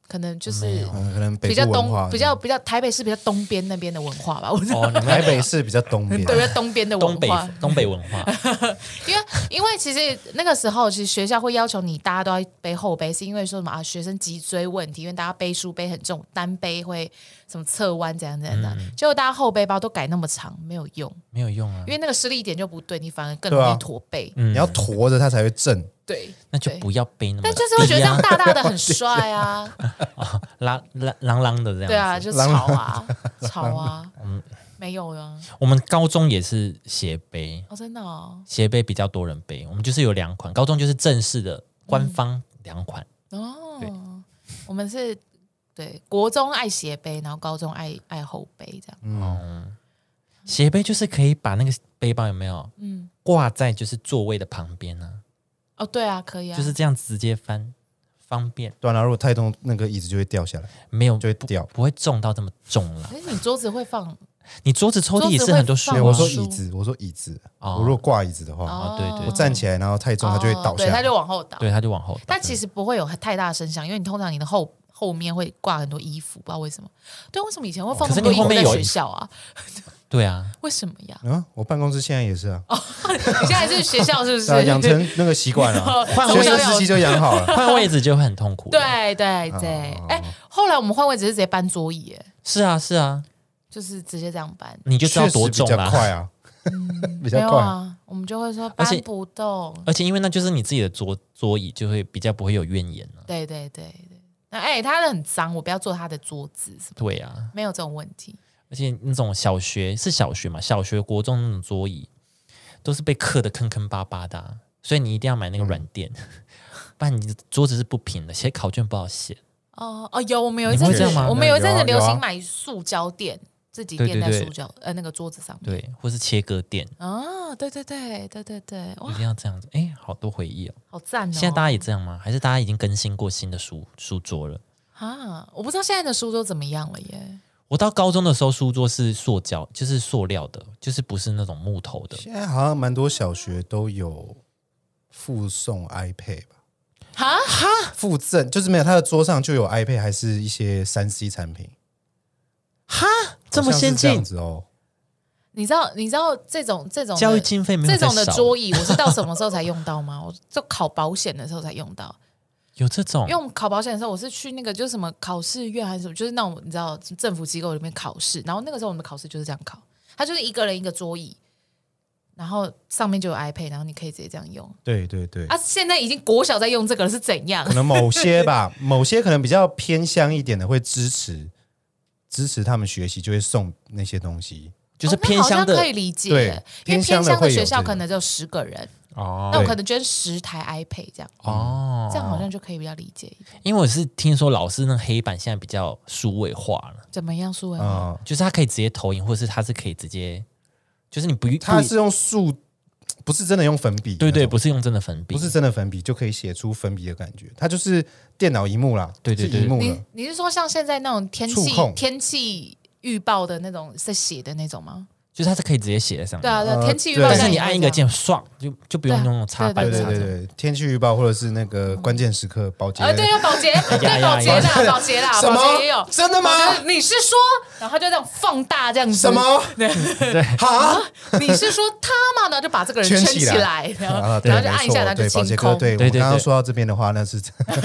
可能就是可能北比较部文化东，比较台北市比较东边那边的文化吧。 哦，台北市比较东边， 对，东边的文化， 东北文化。 因为其实那个时候，其实学校会要求你大家都要背后背，是因为说什么学生脊椎问题，因为大家背书背很重，单背会什么侧弯怎样怎样的，结果大家后背包都改那么长，没有用， 没有用啊， 因为那个施力点就不对，你反而更容易驼背。 你要驼着它才会正。 对， 那就不要背那么， 但就是会觉得这样大大的很帅啊， 啷的这样。 对啊，就吵啊，没有啊。 我们高中也是斜背真的哦， 斜背比较多人背，我们就是有2款，高中就是正式的官方2款。 对，我们是对国中爱斜背，然后高中爱后背这样。 斜背就是可以把那个背包有没有，挂在就是座位的旁边呢。 对啊，可以啊， 就是这样直接翻，方便。 对啊，如果太重，那个椅子就会掉下来。 没有， 就会掉， 不会重到这么重了。 可是你桌子会放？ 你桌子抽屉也是很多书。 我说椅子，我如果挂椅子的话， 对， 我站起来然后太重，它就会倒下来， 它就往后倒。 对，它就往后倒。 但其实不会有太大的声响，因为你通常你的后面会挂很多衣服，不知道为什么。对，为什么以前会放那么多衣服在学校啊？ 对啊， 为什么呀？ 我办公室现在也是啊。 你现在是学校是不是？ 养成那个习惯了，学生时期就养好了， 换位置就会很痛苦。 对。后来我们换位置是直接搬桌椅， 是啊， 就是直接这样搬， 你就知道多重了， 比较快啊，比较快啊。我们就会说搬不动， 而且因为那就是你自己的桌椅，就会比较不会有怨言了。 对。那他很脏，我不要坐他的桌子。 对啊， 没有这种问题。 而且那种小学嘛，小学国中那种桌椅都是被刻得坑坑巴巴的，所以你一定要买那个软垫，不然你的桌子是不平的，写考卷不好写。 有我们有一阵子流行买塑胶垫，自己垫在塑胶那个桌子上面， 对，或是切割垫。 对， 一定要这样子。好多回忆哦， 好赞哦！ 现在大家也这样吗？还是大家已经更新过新的书桌了？ 我不知道现在的书桌怎么样了耶。 我到高中的时候，书桌是塑胶，就是塑料的，就是不是那种木头的。 现在好像蛮多小学都有附送 iPad 吧？附赠就是没有，他的桌上就有 iPad， 还是一些3C 产品。 这么先进这样子哦？ 你知道这种教育经费没有这种的桌椅，我是到什么时候才用到吗？我就考保险的时候才用到。 有这种用考保险的时候，我是去那个就是什么考试院还是什么，就是那种你知道政府机构里面考试，然后那个时候我们的考试就是这样考，它就是一个人一个桌椅，然后上面就有 iPad， 然后你可以直接这样用。 对。 现在已经国小在用这个了，是怎样？ 可能某些吧，某些可能比较偏乡一点的会支持他们学习，就会送那些东西， 就是偏乡的， 可以理解。 对， 因为偏乡的学校可能只有10个人。那我可能捐10台 iPad 这样这样好像就可以比较理解一点。 因为我是听说老师那黑板现在比较数位化了。 怎么样数位化？ 就是它可以直接投影，或者是它是可以直接，就是你它是用不是真的用粉笔。 对，不是用真的粉笔， 不是真的粉笔就可以写出粉笔的感觉，它就是电脑萤幕啦。 对， 萤幕了。 你是说像现在那种天气预报的那种在写的那种吗？ 就是它是可以直接写在上面。 对啊，天气预报， 但是你按一个键，爽就不用那种插板。 对，天气预报或者是那个关键时刻保洁。 对，要保洁，对，保洁啦， 什么保洁也有。 真的吗？ 你是说，然后就这样放大这样子。 什么？ 对， 哈？ 你是说他嘛？呢就把这个人圈起来，然后就按一下，然后就清空。 对，我刚刚说到这边的话，那是。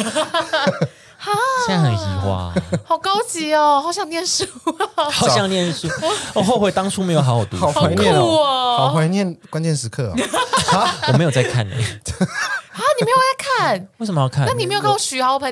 现在很移花， 好高级哦，好想念书好想念书，我后悔当初没有好好读书， 好怀念哦，好怀念关键时刻哦。 我没有在看呢。 你没有在看？ 为什么要看？ 那你没有看过徐豪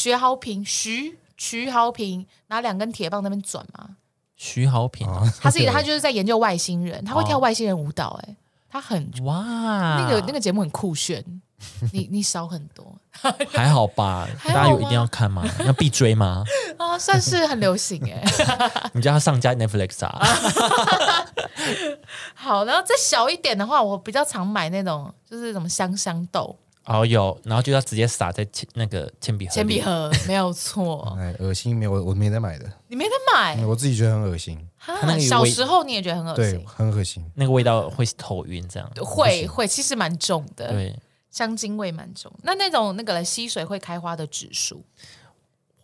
平拿2根铁棒在那边转吗？ 徐豪平， 他就是在研究外星人，他会跳外星人舞蹈，他很哇， 那个节目很酷炫。你少很多， 还好吧？大家有一定要看吗？要必追吗？ 算是很流行你叫他上架 Netflix 啊？ 好，然后再小一点的话，我比较常买那种就是什么香豆。 有，然后就要直接撒在那个铅笔盒，没有错。 恶心，没有，我没在买的。 你没在买？ 我自己觉得很恶心。 小时候你也觉得很恶心？ 对，很恶心。 那个味道会头晕，这样会，其实蛮重的。 对。 香精味蛮重，那种那个吸水会开花的指数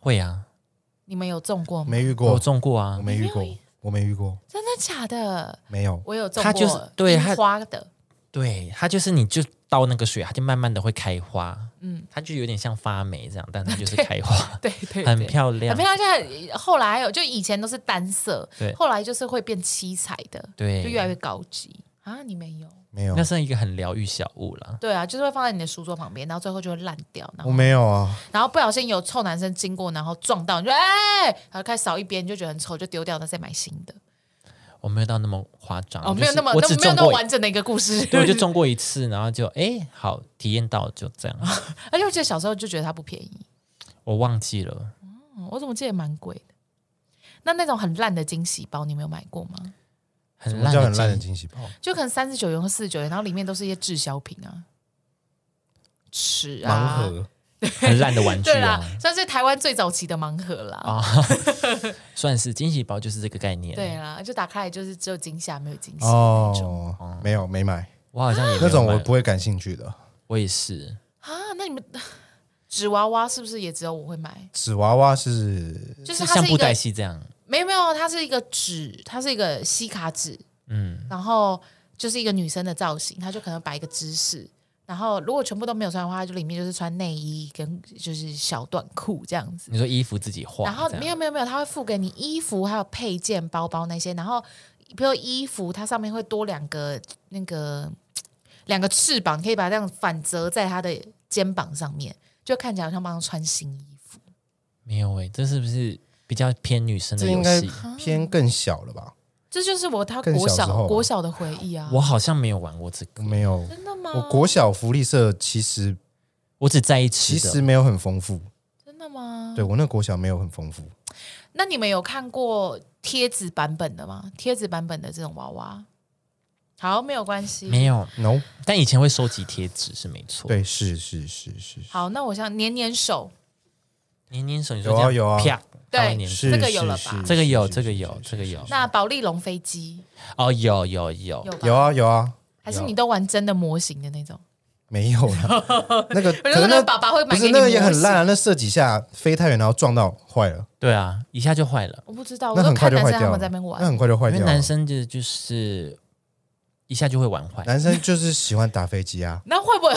会啊。 你们有中过吗？ 没遇过， 我中过啊， 我没遇过，我没遇过， 真的假的？ 没有， 我有中过， 它就是对樱花的， 对，它就是你就倒那个水，它就慢慢的会开花，它就有点像发霉这样，但它就是开花， 对对， 很漂亮， 很漂亮。现在后来还有，就以前都是单色， 对， 后来就是会变七彩的， 对， 就越来越高级啊。你没有？ 没有， 那是一个很疗愈小物啦。 对啊，就是会放在你的书桌旁边，然后最后就会烂掉。 我没有啊。 然后不小心有臭男生经过，然后撞到，你就哎，然后开始扫一边，你就觉得很丑，就丢掉，再买新的。 我没有到那么夸张， 没有那么完整的一个故事。 对，我就中过一次，然后就好体验到就这样。 而且我记得小时候就觉得它不便宜， 我忘记了。 我怎么记得蛮贵的？那种很烂的惊喜包，你没有买过吗？ 很烂的惊喜包， 就可能39元或49元，然后里面都是一些滞销品啊，尺啊，盲盒， 很烂的玩具啊， 算是台湾最早期的盲盒啦。 算是惊喜包就是这个概念。 对啦，就打开来就是只有惊吓没有惊喜那种。 没有没买， 我好像也那种我不会感兴趣的。 我也是啊，那你们纸娃娃是不是也只有我会买？ 纸娃娃就是像布袋戏这样。 没有，它是一个纸，它是一个吸卡纸，然后就是一个女生的造型，它就可能摆一个姿势，然后如果全部都没有穿的话，就里面就是穿内衣跟就是小短裤这样子。 你说衣服自己画， 然后没有，它会附给你衣服还有配件、包包那些，然后比如衣服它上面会多两个翅膀，可以把它这样反折在它的肩膀上面，就看起来好像帮他穿新衣服。 没有这是不是？比较偏女生的游戏， 这应该偏更小了吧？ 这就是他国小的回忆啊！ 我好像没有玩过这个， 没有， 真的吗？ 我国小福利社其实我只在意吃的， 其实没有很丰富。 真的吗？ 对，我那国小没有很丰富。 那你们有看过贴纸版本的吗？贴纸版本的这种娃娃？好，没有关系， 没有 ，no。 但以前会收集贴纸是没错， 对，是。 好，那我想黏手， 黏手，你说有啊， 啪。 对，这个有了吧？ 这个有。 那保丽龙飞机有啊， 还是你都玩真的模型的那种？ 没有了，那个可能那爸爸会买给你， 不是那个也很烂啊，那射几下飞太远，然后撞到坏了。 对啊，一下就坏了。 我不知道， 那很快就坏掉了。 那很快就坏掉了。 因为男生就是一下就会玩坏， 男生就是喜欢打飞机啊。 那会不会？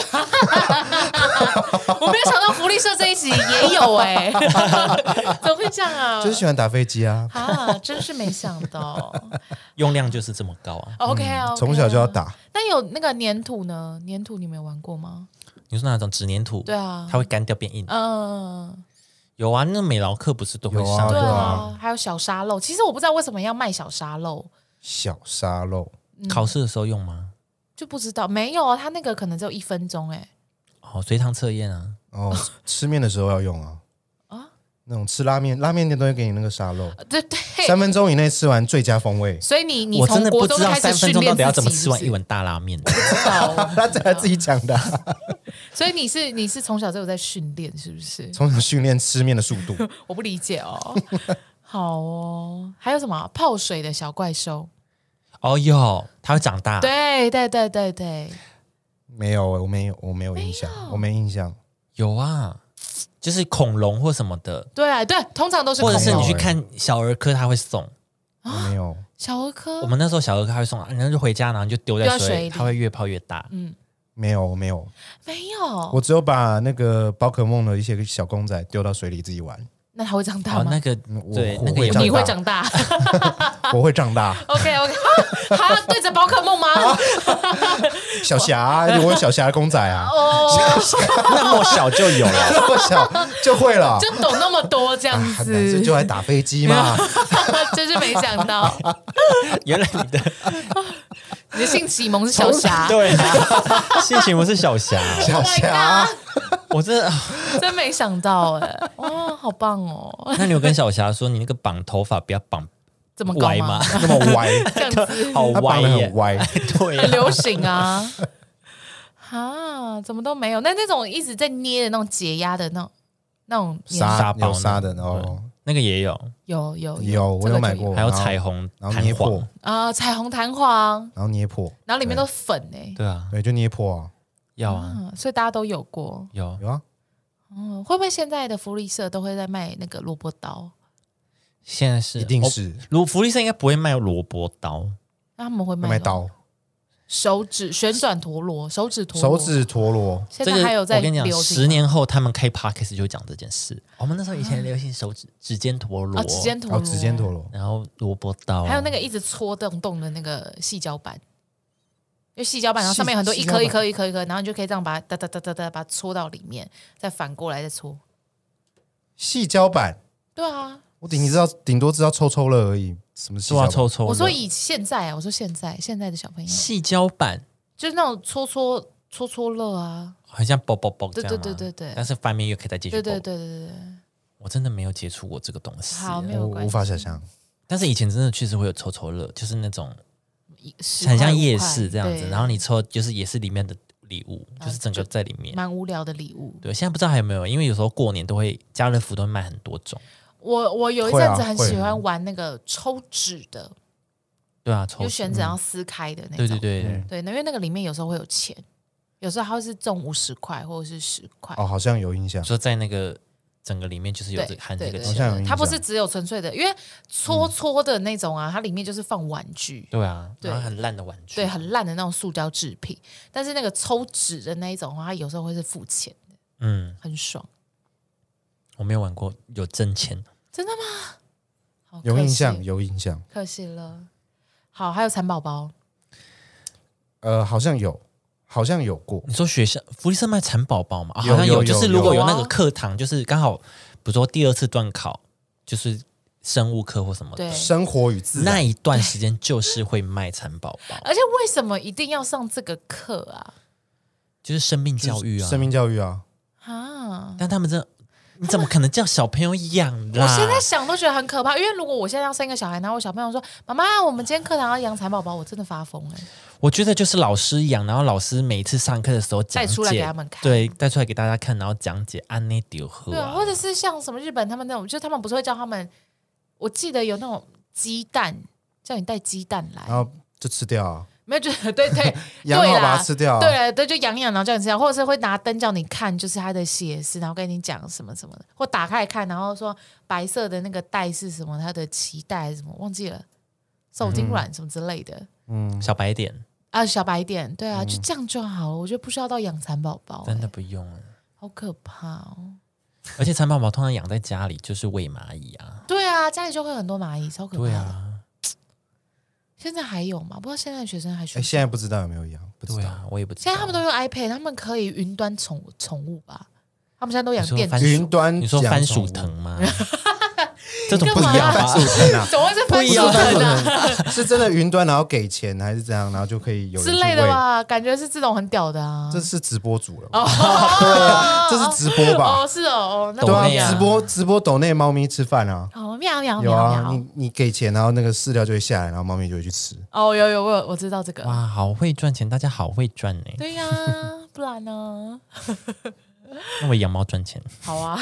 我没有想到福利社这一集也有怎么会这样啊？ 就是喜欢打飞机啊！ 真是没想到， 用量就是这么高啊。 OK， 从小就要打。 那有那个粘土呢？粘土你没有玩过吗？ 你说那种纸粘土？ 对啊， 它会干掉变硬。有啊，那美劳课不是都会上？ 对啊，还有小沙漏。其实我不知道为什么要卖小沙漏。 小沙漏。 考试的时候用吗？ 就不知道，没有啊，他那个可能只有1分钟随堂测验啊。 吃面的时候要用啊。那种吃拉面店都会给你那个沙漏。 对 ，3分钟以内吃完最佳风味。 所以你我真的不知道3分钟到底要怎么吃完一碗大拉面。 不知道， 他这自己讲的。 所以你是从小就有在训练，是不是？ 从小训练吃面的速度。 我不理解哦。好哦，还有什么泡水的小怪兽？ 有，它会长大。 对。 没有，我没有印象，我没印象。 有啊，就是恐龙或什么的。 对，通常都是恐龙。 或者是你去看小儿科，他会送。 我没有小儿科， 我们那时候小儿科他会送，然后就回家，然后就丢在水里，它会越泡越大。 没有，我只有把那个宝可梦的一些小公仔丢到水里自己玩。 那它会长大吗？ 那个对，那个你会长大， 我会长大。 OK，他对着宝可梦吗？ 小霞，我有小霞的公仔啊。 那么小就有了， 那么小就会了， 就懂那么多这样子， 男生就爱打飞机嘛。 真是没想到， 原来你的性启蒙是小霞， 对，性启蒙是小霞， 小霞。 我真没想到哇，好棒哦！ 那你有跟小霞说，你那个绑头发不要绑这么歪吗？ 那么歪， 这样子好歪耶， 很歪， 对， 很流行啊！怎么都没有？那种一直在捏的那种解压的那种沙包沙的，然后那个也有， 我有买过， 还有彩虹， 然后捏破彩虹弹簧， 然后捏破， 然后里面都粉对啊， 对，就捏破啊。 要啊， 所以大家都有过， 有啊。 会不会现在的福利社都会在卖那个萝卜刀？ 现在是一定是福利社应该不会卖萝卜刀， 那他们会卖刀。 手指旋转陀螺，手指陀螺， 现在还有在我跟你讲，10年后他们开 podcast 就讲这件事。我们那时候以前流行指尖陀螺， 指尖陀螺， 然后萝卜刀， 还有那个一直戳动的那个矽胶板，因为矽胶板然后上面有很多一颗，然后你就可以这样把它把它戳到里面，再反过来再戳。 矽胶板， 对啊， 我顶多知道抽乐而已。什么矽胶抽？ 我说以现在啊，我说现在的小朋友， 矽胶板就是那种戳乐啊， 很像啵啵啵这样吗？ 对。 但是翻面又可以再继续啵。 对。 我真的没有接触过这个东西， 好，没有关系， 无法想象。 但是以前真的确实会有抽乐，就是那种很像夜市这样子，然后你抽就是也是里面的礼物，就是整个在里面， 蛮无聊的礼物。 对，现在不知道还有没有，因为有时候过年都会家乐福都会卖很多种。 我有一阵子很喜欢玩那个抽纸的， 对啊， 就选纸要撕开的那种， 对， 因为那个里面有时候会有钱，有时候它会是中50块或者是10块。 好像有印象。 说在那个整个里面就是有含这个钱， 好像有印象。 它不是只有纯粹的，因为搓的那种啊，它里面就是放玩具， 对啊，然后很烂的玩具， 对，很烂的那种塑胶制品。但是那个抽纸的那一种的话，它有时候会是付钱的，很爽。 我没有玩过有真钱。 真的吗？ 有印象， 可惜了。好，还有蚕宝宝， 好像有过。 你说学校福利社卖蚕宝宝吗？好像有，就是如果有那个课堂，就是刚好，比如说第2次段考，就是生物课或什么的， 生活与自然那一段时间就是会卖蚕宝宝。 而且为什么一定要上这个课啊？ 就是生命教育啊，但他们真的。你怎么可能叫小朋友养啦？ 我现在想都觉得很可怕，因为如果我现在要生一个小孩，然后我小朋友说：“妈妈，我们今天课堂要养蚕宝宝”，我真的发疯我觉得就是老师养，然后老师每次上课的时候讲解， 带出来给他们看， 对，带出来给大家看，然后讲解安内丢喝， 对啊，或者是像什么日本他们那种，就是他们不是会叫他们，我记得有那种鸡蛋，叫你带鸡蛋来， 然后就吃掉啊。 没有，就对养好把它吃掉， 对，就养，然后叫你吃掉，或者是会拿灯叫你看，就是它的血丝，然后跟你讲什么什么的，或打开来看，然后说白色的那个带是什么，它的脐带还是什么，忘记了，受精卵什么之类的， 小白点啊，小白点，对啊，就这样就好了，我觉得不需要到养蚕宝宝， 真的不用好可怕哦。 而且蚕宝宝通常养在家里就是喂蚂蚁啊， 对啊，家里就会很多蚂蚁，超可怕的。 对啊。 现在还有吗？不知道现在的学生还学。 现在不知道有没有养，不知道， 我也不知道。 现在他们都用 iPad， 他们可以云端宠物吧？他们现在都养电子云端， 你说番薯藤吗？这种不一样，番薯藤啊， 怎么会是番薯藤啊？是真的云端，然后给钱还是这样，然后就可以有之类的吧？感觉是这种很屌的啊。 这是直播主了，对啊，这是直播吧？ 哦，是哦， 对啊，直播抖内猫咪吃饭啊。 哦，喵喵有啊， 喵。 你给钱，然后那个饲料就会下来，然后猫咪就会去吃。 哦，有我知道这个。 哇，好会赚钱，大家好会赚呢。 对呀，不然呢？ 那我养猫赚钱。 好啊，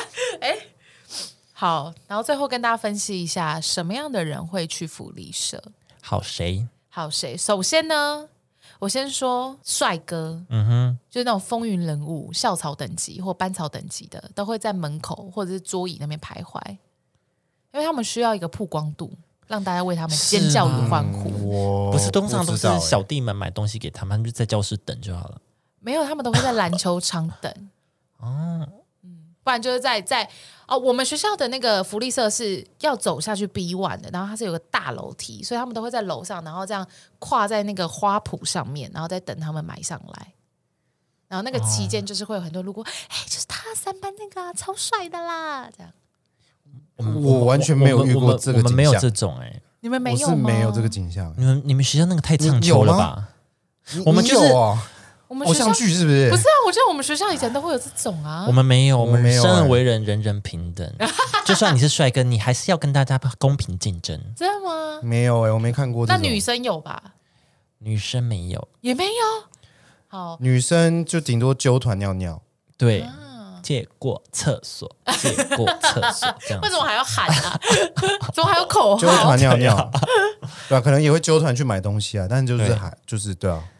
好，然后最后跟大家分析一下，什么样的人会去福利社？ 好谁？ 首先呢，我先说帅哥，就是那种风云人物、校草等级或班草等级的，都会在门口或者是桌椅那边徘徊，因为他们需要一个曝光度，让大家为他们尖叫与欢呼。 不是，通常都是小弟们买东西给他们，就在教室等就好了。 没有，他们都会在篮球场等。不然就是在我们学校的那个福利社是要走下去 B1 的，然后它是有个大楼梯，所以他们都会在楼上，然后这样跨在那个花圃上面，然后再等他们买上来。然后那个期间就是会有很多路过，就是他3班那个超帅的啦，这样。 我完全没有遇过这个景象， 我们没有这种你们没有吗？ 我是没有这个景象。 你们学校那个太唱秋了吧？ 我们就是我们偶像剧是不是？ 不是啊，我觉得我们学校以前都会有这种啊。 我们没有，我们生而为人，人人平等。就算你是帅哥，你还是要跟大家公平竞争。 真的吗？ 没有我没看过。 那女生有吧？ 女生没有， 也没有。好， 女生就顶多揪团尿尿。 对，借过厕所，借过厕所，这样。 为什么还要喊啊？怎么还有口号？ 揪团尿尿，对啊，可能也会揪团去买东西啊，但就是对啊。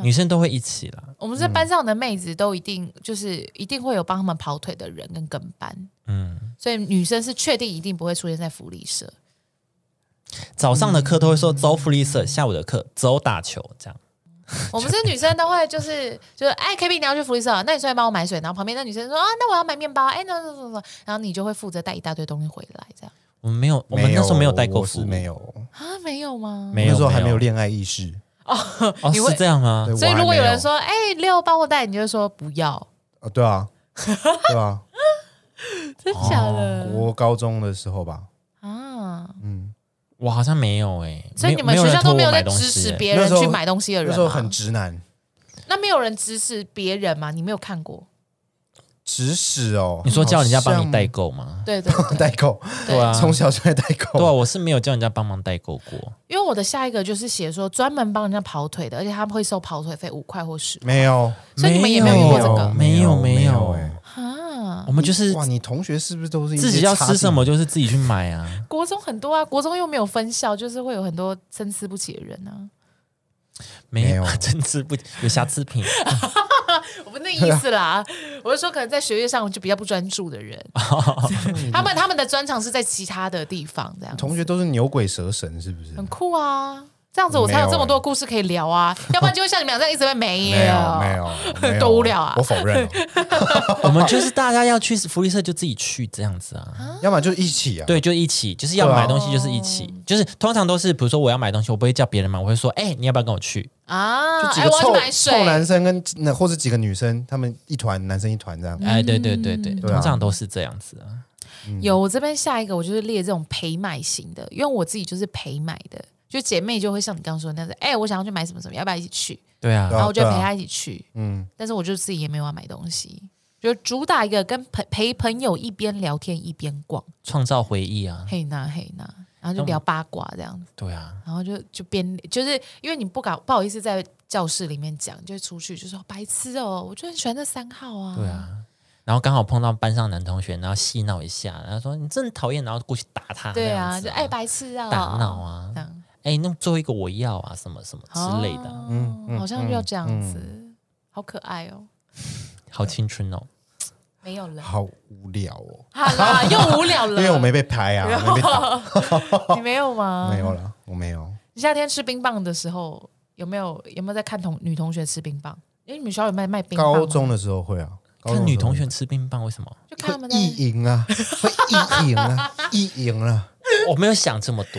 女生都会一起啦。 我们这班上的妹子都一定会有帮他们跑腿的人跟跟班，所以女生是确定一定不会出现在福利社。 早上的课都会说走福利社，下午的课走打球，这样。 我们这女生都会就是哎 KB 你要去福利社，那你出来帮我买水，然后旁边那女生说啊那我要买面包，哎那，然后你就会负责带一大堆东西回来这样。 我们没有，我们那时候没有代购服务， 没有啊，没有吗？ 那时候还没有恋爱意识哦，是这样吗？ 所以如果有人说哎6帮我带，你就说不要。 对啊，对啊， 真假的？ 国高中的时候吧。 我好像没有所以你们学校都没有在指使别人去买东西的人吗？ 那时候很直男。 那没有人指使别人吗？你没有看过？ 指使哦？ 你说叫人家帮你代购吗？ 对对对， 代购， 对啊， 从小就在代购。 对啊，我是没有叫人家帮忙代购过。 因为我的下一个就是写说专门帮人家跑腿的，而且他们会收跑腿费5块或10块。 没有， 所以你们也没有遇过这个？ 没有我们就是哇，你同学是不是都是自己要吃什么就是自己去买啊？ 国中很多啊，国中又没有分校，就是会有很多参差不齐的人啊。 没有参差不齐，有瑕疵品。 我不那意思啦，我是说可能在学业上就比较不专注的人，他们的专长是在其他的地方，这样。 同学都是牛鬼蛇神，是不是？ 很酷啊！这样子我才有这么多故事可以聊啊，要不然就会像你们俩这样一直被没有， 多无聊啊！ 我否认， 我们就是大家要去福利社就自己去这样子啊， 要么就一起啊， 对，就一起，就是要买东西就是一起，就是通常都是比如说我要买东西，我不会叫别人买，我会说哎，你要不要跟我去啊？ 就几个臭男生跟或者几个女生，他们一团，男生一团这样。 哎，对，通常都是这样子啊。 有我这边下一个，我就是列这种陪买型的，因为我自己就是陪买的。就姐妹就会像你刚刚说的那样子，哎，我想要去买什么什么，要不要一起去？ 对啊， 然后我就陪她一起去。但是我就自己也没有要买东西，就主打一个跟陪朋友一边聊天一边逛， 创造回忆啊。 嘿娜，然后就聊八卦这样子。 对啊， 然后就边就是因为你不好意思在教室里面讲，就出去就说白痴哦，我就很喜欢那3号啊。 对啊。然后刚好碰到班上男同学，然后戏闹一下，然后说你真讨厌，然后过去打他。 对啊，就哎白痴啊， 打闹啊。哎，那最后一个我要啊，什么什么之类的， 好像就要这样子，好可爱哦， 好青春哦， 没有了， 好无聊哦， 好啦，又无聊了， 因为我没被拍啊，没被打。 你没有吗？ 没有了，我没有。 你夏天吃冰棒的时候有没有在看女同学吃冰棒？因为你们学校有卖冰棒吗？ 高中的时候会啊， 看女同学吃冰棒，为什么？ 就看他们在意淫啊，会意淫啊，意淫啊。 我没有想这么多。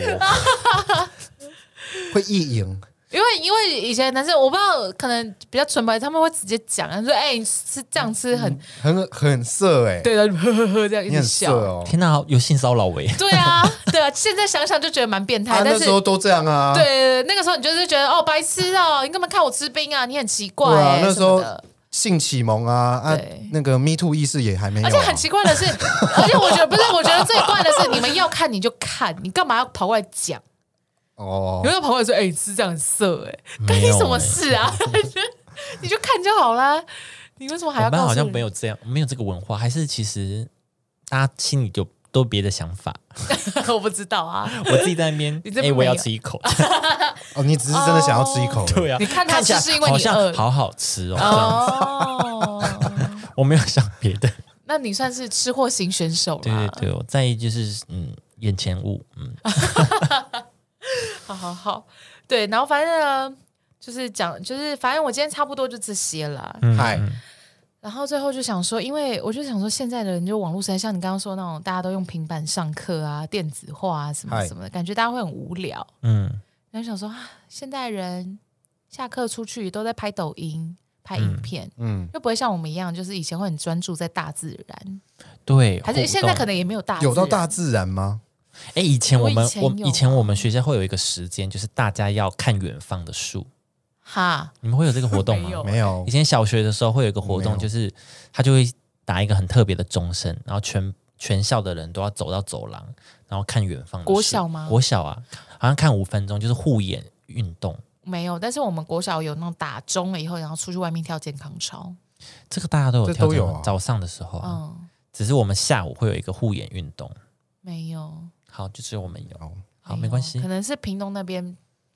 会意淫， 因为以前男生我不知道，可能比较纯白，他们会直接讲，说哎，你是这样吃很色哎， 对的，呵呵呵这样一直笑哦。 天哪，有性骚扰喂！ 对啊，现在想想就觉得蛮变态，但是那时候都这样啊。 对，那个时候你就是觉得哦，白痴哦，你干嘛看我吃冰啊？你很奇怪。对啊， 那时候性启蒙啊，那个 Me Too 意识也还没有。 而且很奇怪的是，而且我觉得最怪的是，你们要看你就看，你干嘛要跑过来讲？哦，有没有跑过来说，哎，你吃这样很色，哎，干你什么事啊？你就看就好啦，你为什么还要？ 我们好像没有这样，没有这个文化，还是其实大家心里就都别的想法。 我不知道啊， 我自己在那边，哎，我也要吃一口。 哦，你只是真的想要吃一口？ 对啊， 你看他吃是因为你饿， 好好吃哦。哦，我没有想别的。 那你算是吃货型选手了。 对，我在意就是眼前物。 好，对，然后反正呢，就是反正我今天差不多就这些了。 嗨。 然后最后就想说，因为我就想说，现在的人就网络时代，像你刚刚说那种，大家都用平板上课啊，电子化啊，什么什么的，感觉大家会很无聊。然后想说啊，现代人下课出去都在拍抖音、拍影片，又不会像我们一样，就是以前会很专注在大自然。 对， 还是现在可能也没有有到大自然吗？ 哎，以前我们学校会有一个时间，就是大家要看远方的树。哈，你们会有这个活动吗？ 没有。 以前小学的时候会有一个活动，就是他就会打一个很特别的钟声，然后全校的人都要走到走廊，然后看远方的树。 国小吗？ 国小啊，好像看5分钟，就是护眼运动。 没有，但是我们国小有那种打钟了以后，然后出去外面跳健康操。 这个大家都有跳， 都有早上的时候只是我们下午会有一个护眼运动。 没有。 好，就只有我们有。好，没关系。 可能是屏东那边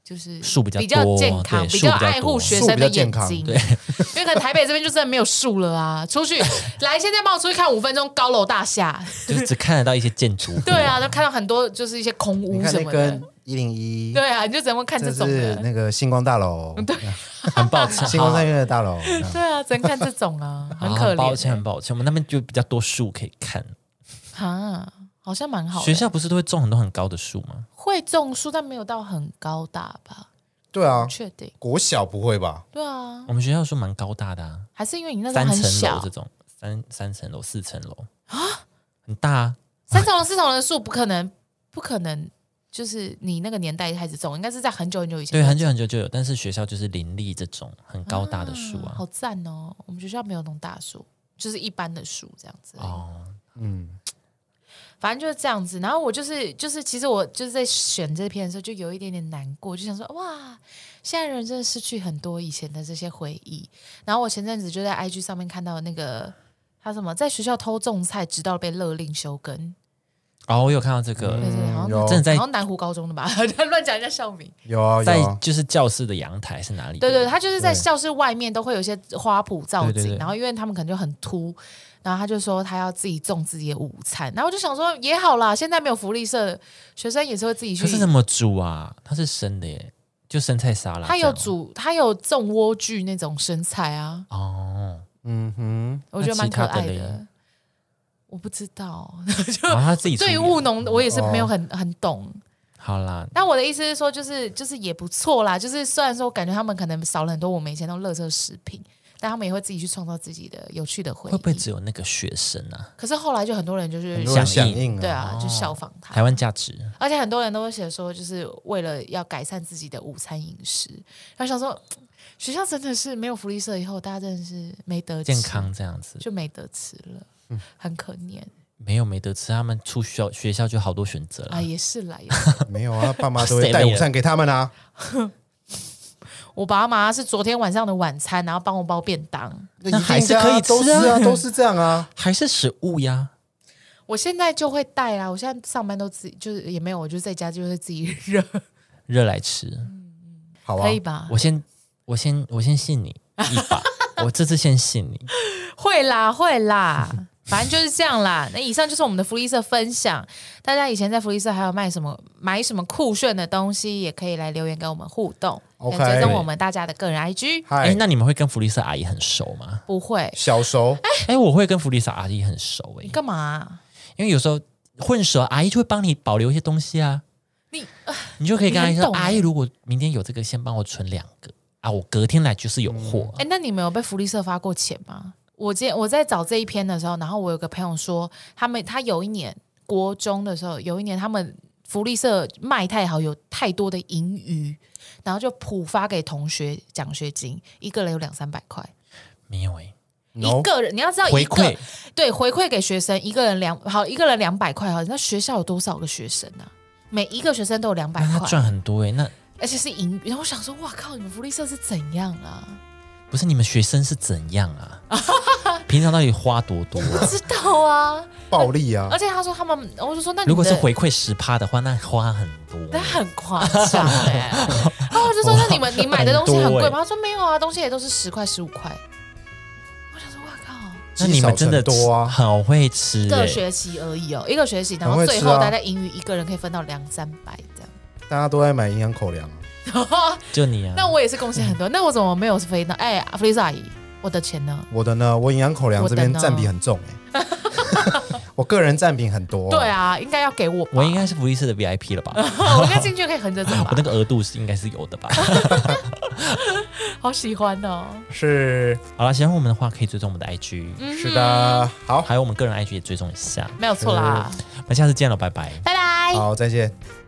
就是树比较比较健康，比较爱护学生的眼睛。 对， 因为可能台北这边就真的没有树了啊！出去来，现在帮我出去看5分钟高楼大厦， 就是只看得到一些建筑。 对啊，就看到很多就是一些空屋什么的。 101， 对啊，你就只能看这种的。 那个星光大楼， 对， 很抱歉， 星光三院的大楼。 对啊，只能看这种啊，很可怜。 很抱歉，我们那边就比较多树可以看。 啊，好像蛮好的。 学校不是都会种很多很高的树吗？ 会种树，但没有到很高大吧？ 对啊， 确定。 国小不会吧？ 对啊， 我们学校树蛮高大的啊， 还是因为你那时候很小，3 层楼这种3层楼、4层楼啊，很大啊。 3层楼、4层楼的树不可能。就是你那个年代开始种，应该是在很久很久以前。 对，很久很久就有，但是学校就是林立这种很高大的树啊， 好赞哦！我们学校没有那种大树，就是一般的树这样子。哦，反正就是这样子。然后我就是，其实我就是在选这篇的时候，就有一点点难过，就想说哇，现在人真的失去很多以前的这些回忆。然后我前阵子就在 IG 上面看到那个他什么在学校偷种菜，直到被勒令休耕。 哦，我有看到这个， 真的在好像南湖高中的吧，乱讲人家校名。 有啊， 在就是教室的阳台是哪里？ 对，他就是在教室外面都会有一些花圃造景，然后因为他们可能就很秃，然后他就说他要自己种自己的午餐，然后我就想说也好啦，现在没有福利社，学生也是会自己去。 他是怎么煮啊？他是生的耶，就生菜沙拉。 他有煮，他有种莴苣那种生菜啊。哦，我觉得蛮可爱的。我不知道，就他自己对于务农，我也是没有很懂。 好啦， 但我的意思是说，就是也不错啦。就是虽然说，我感觉他们可能少了很多我们以前那种垃圾食品，但他们也会自己去创造自己的有趣的回忆。 会不会只有那个学生啊？ 可是后来就很多人就是响应， 对啊，就效仿他。 台湾价值， 而且很多人都会写说，就是为了要改善自己的午餐饮食，然后想说。学校真的是没有福利社以后，大家真的是没得吃， 健康这样子就没得吃了，很可怜。 没得吃，他们出学校就好多选择了啊，也是啦， 没有啊，爸妈都会带午餐给他们啊。 我爸妈是昨天晚上的晚餐，然后帮我包便当， 那还是可以吃啊，都是这样啊， 还是食物呀。 我现在就会带啦，我现在上班都自己，就是也没有，我就在家就会自己热来吃， 好啊， 可以吧？ 我先信你一把，我这次先信你。 会啦，反正就是这样啦。那以上就是我们的福利社分享。大家以前在福利社还有买什么酷炫的东西，也可以来留言跟我们互动，跟追踪我们大家的个人 IG。 那你们会跟福利社阿姨很熟吗？ 不会， 小熟。 我会跟福利社阿姨很熟。 你干嘛啊？ 因为有时候混熟，阿姨就会帮你保留一些东西啊。你就可以跟阿姨说，阿姨如果明天有这个，先帮我存2个。我隔天来就是有货。 那你们有被福利社发过钱吗？我在找这一篇的时候，然后我有个朋友说，他有一年国中的时候，有一年他们福利社卖太好，有太多的盈余，然后就普发给同学奖学金，一个人有200-300块。 没有一个人你要知道回馈， 对，回馈给学生，一个人200块哈，那学校有多少个学生啊？每一个学生都有200块， 他赚很多那。 而且是盈余，然后我想说，哇靠，你们福利社是怎样啊？ 不是你们学生是怎样啊？平常到底花多多？ 不知道啊， 暴利啊！ 而且他说他们，我就说那如果是回馈10%的话，那花很多， 那很夸张然后我就说，那你买的东西很贵吗？他说没有啊，东西也都是10块15块。我想说，哇靠， 那你们真的多啊， 很会吃。 一个学期而已一个学期，然后最后大家盈余一个人可以分到200-300这样。 大家都在买营养口粮就你啊？ 那我也是贡献很多，那我怎么没有飞呢？福利社阿姨，我的钱呢？ 我的呢？我营养口粮这边占比很重我个人占比很多。 对啊，应该要给我吧。 我应该是福利社的 VIP 了吧？ 我应该进去可以横着走吧？ 我那个额度是应该是有的吧？ 好喜欢哦！ 是， 好了，喜欢我们的话可以追踪我们的 IG。 是的，好， 还有我们个人 IG 也追踪一下， 没有错啦。 那下次见了，拜拜， 拜拜， 好，再见。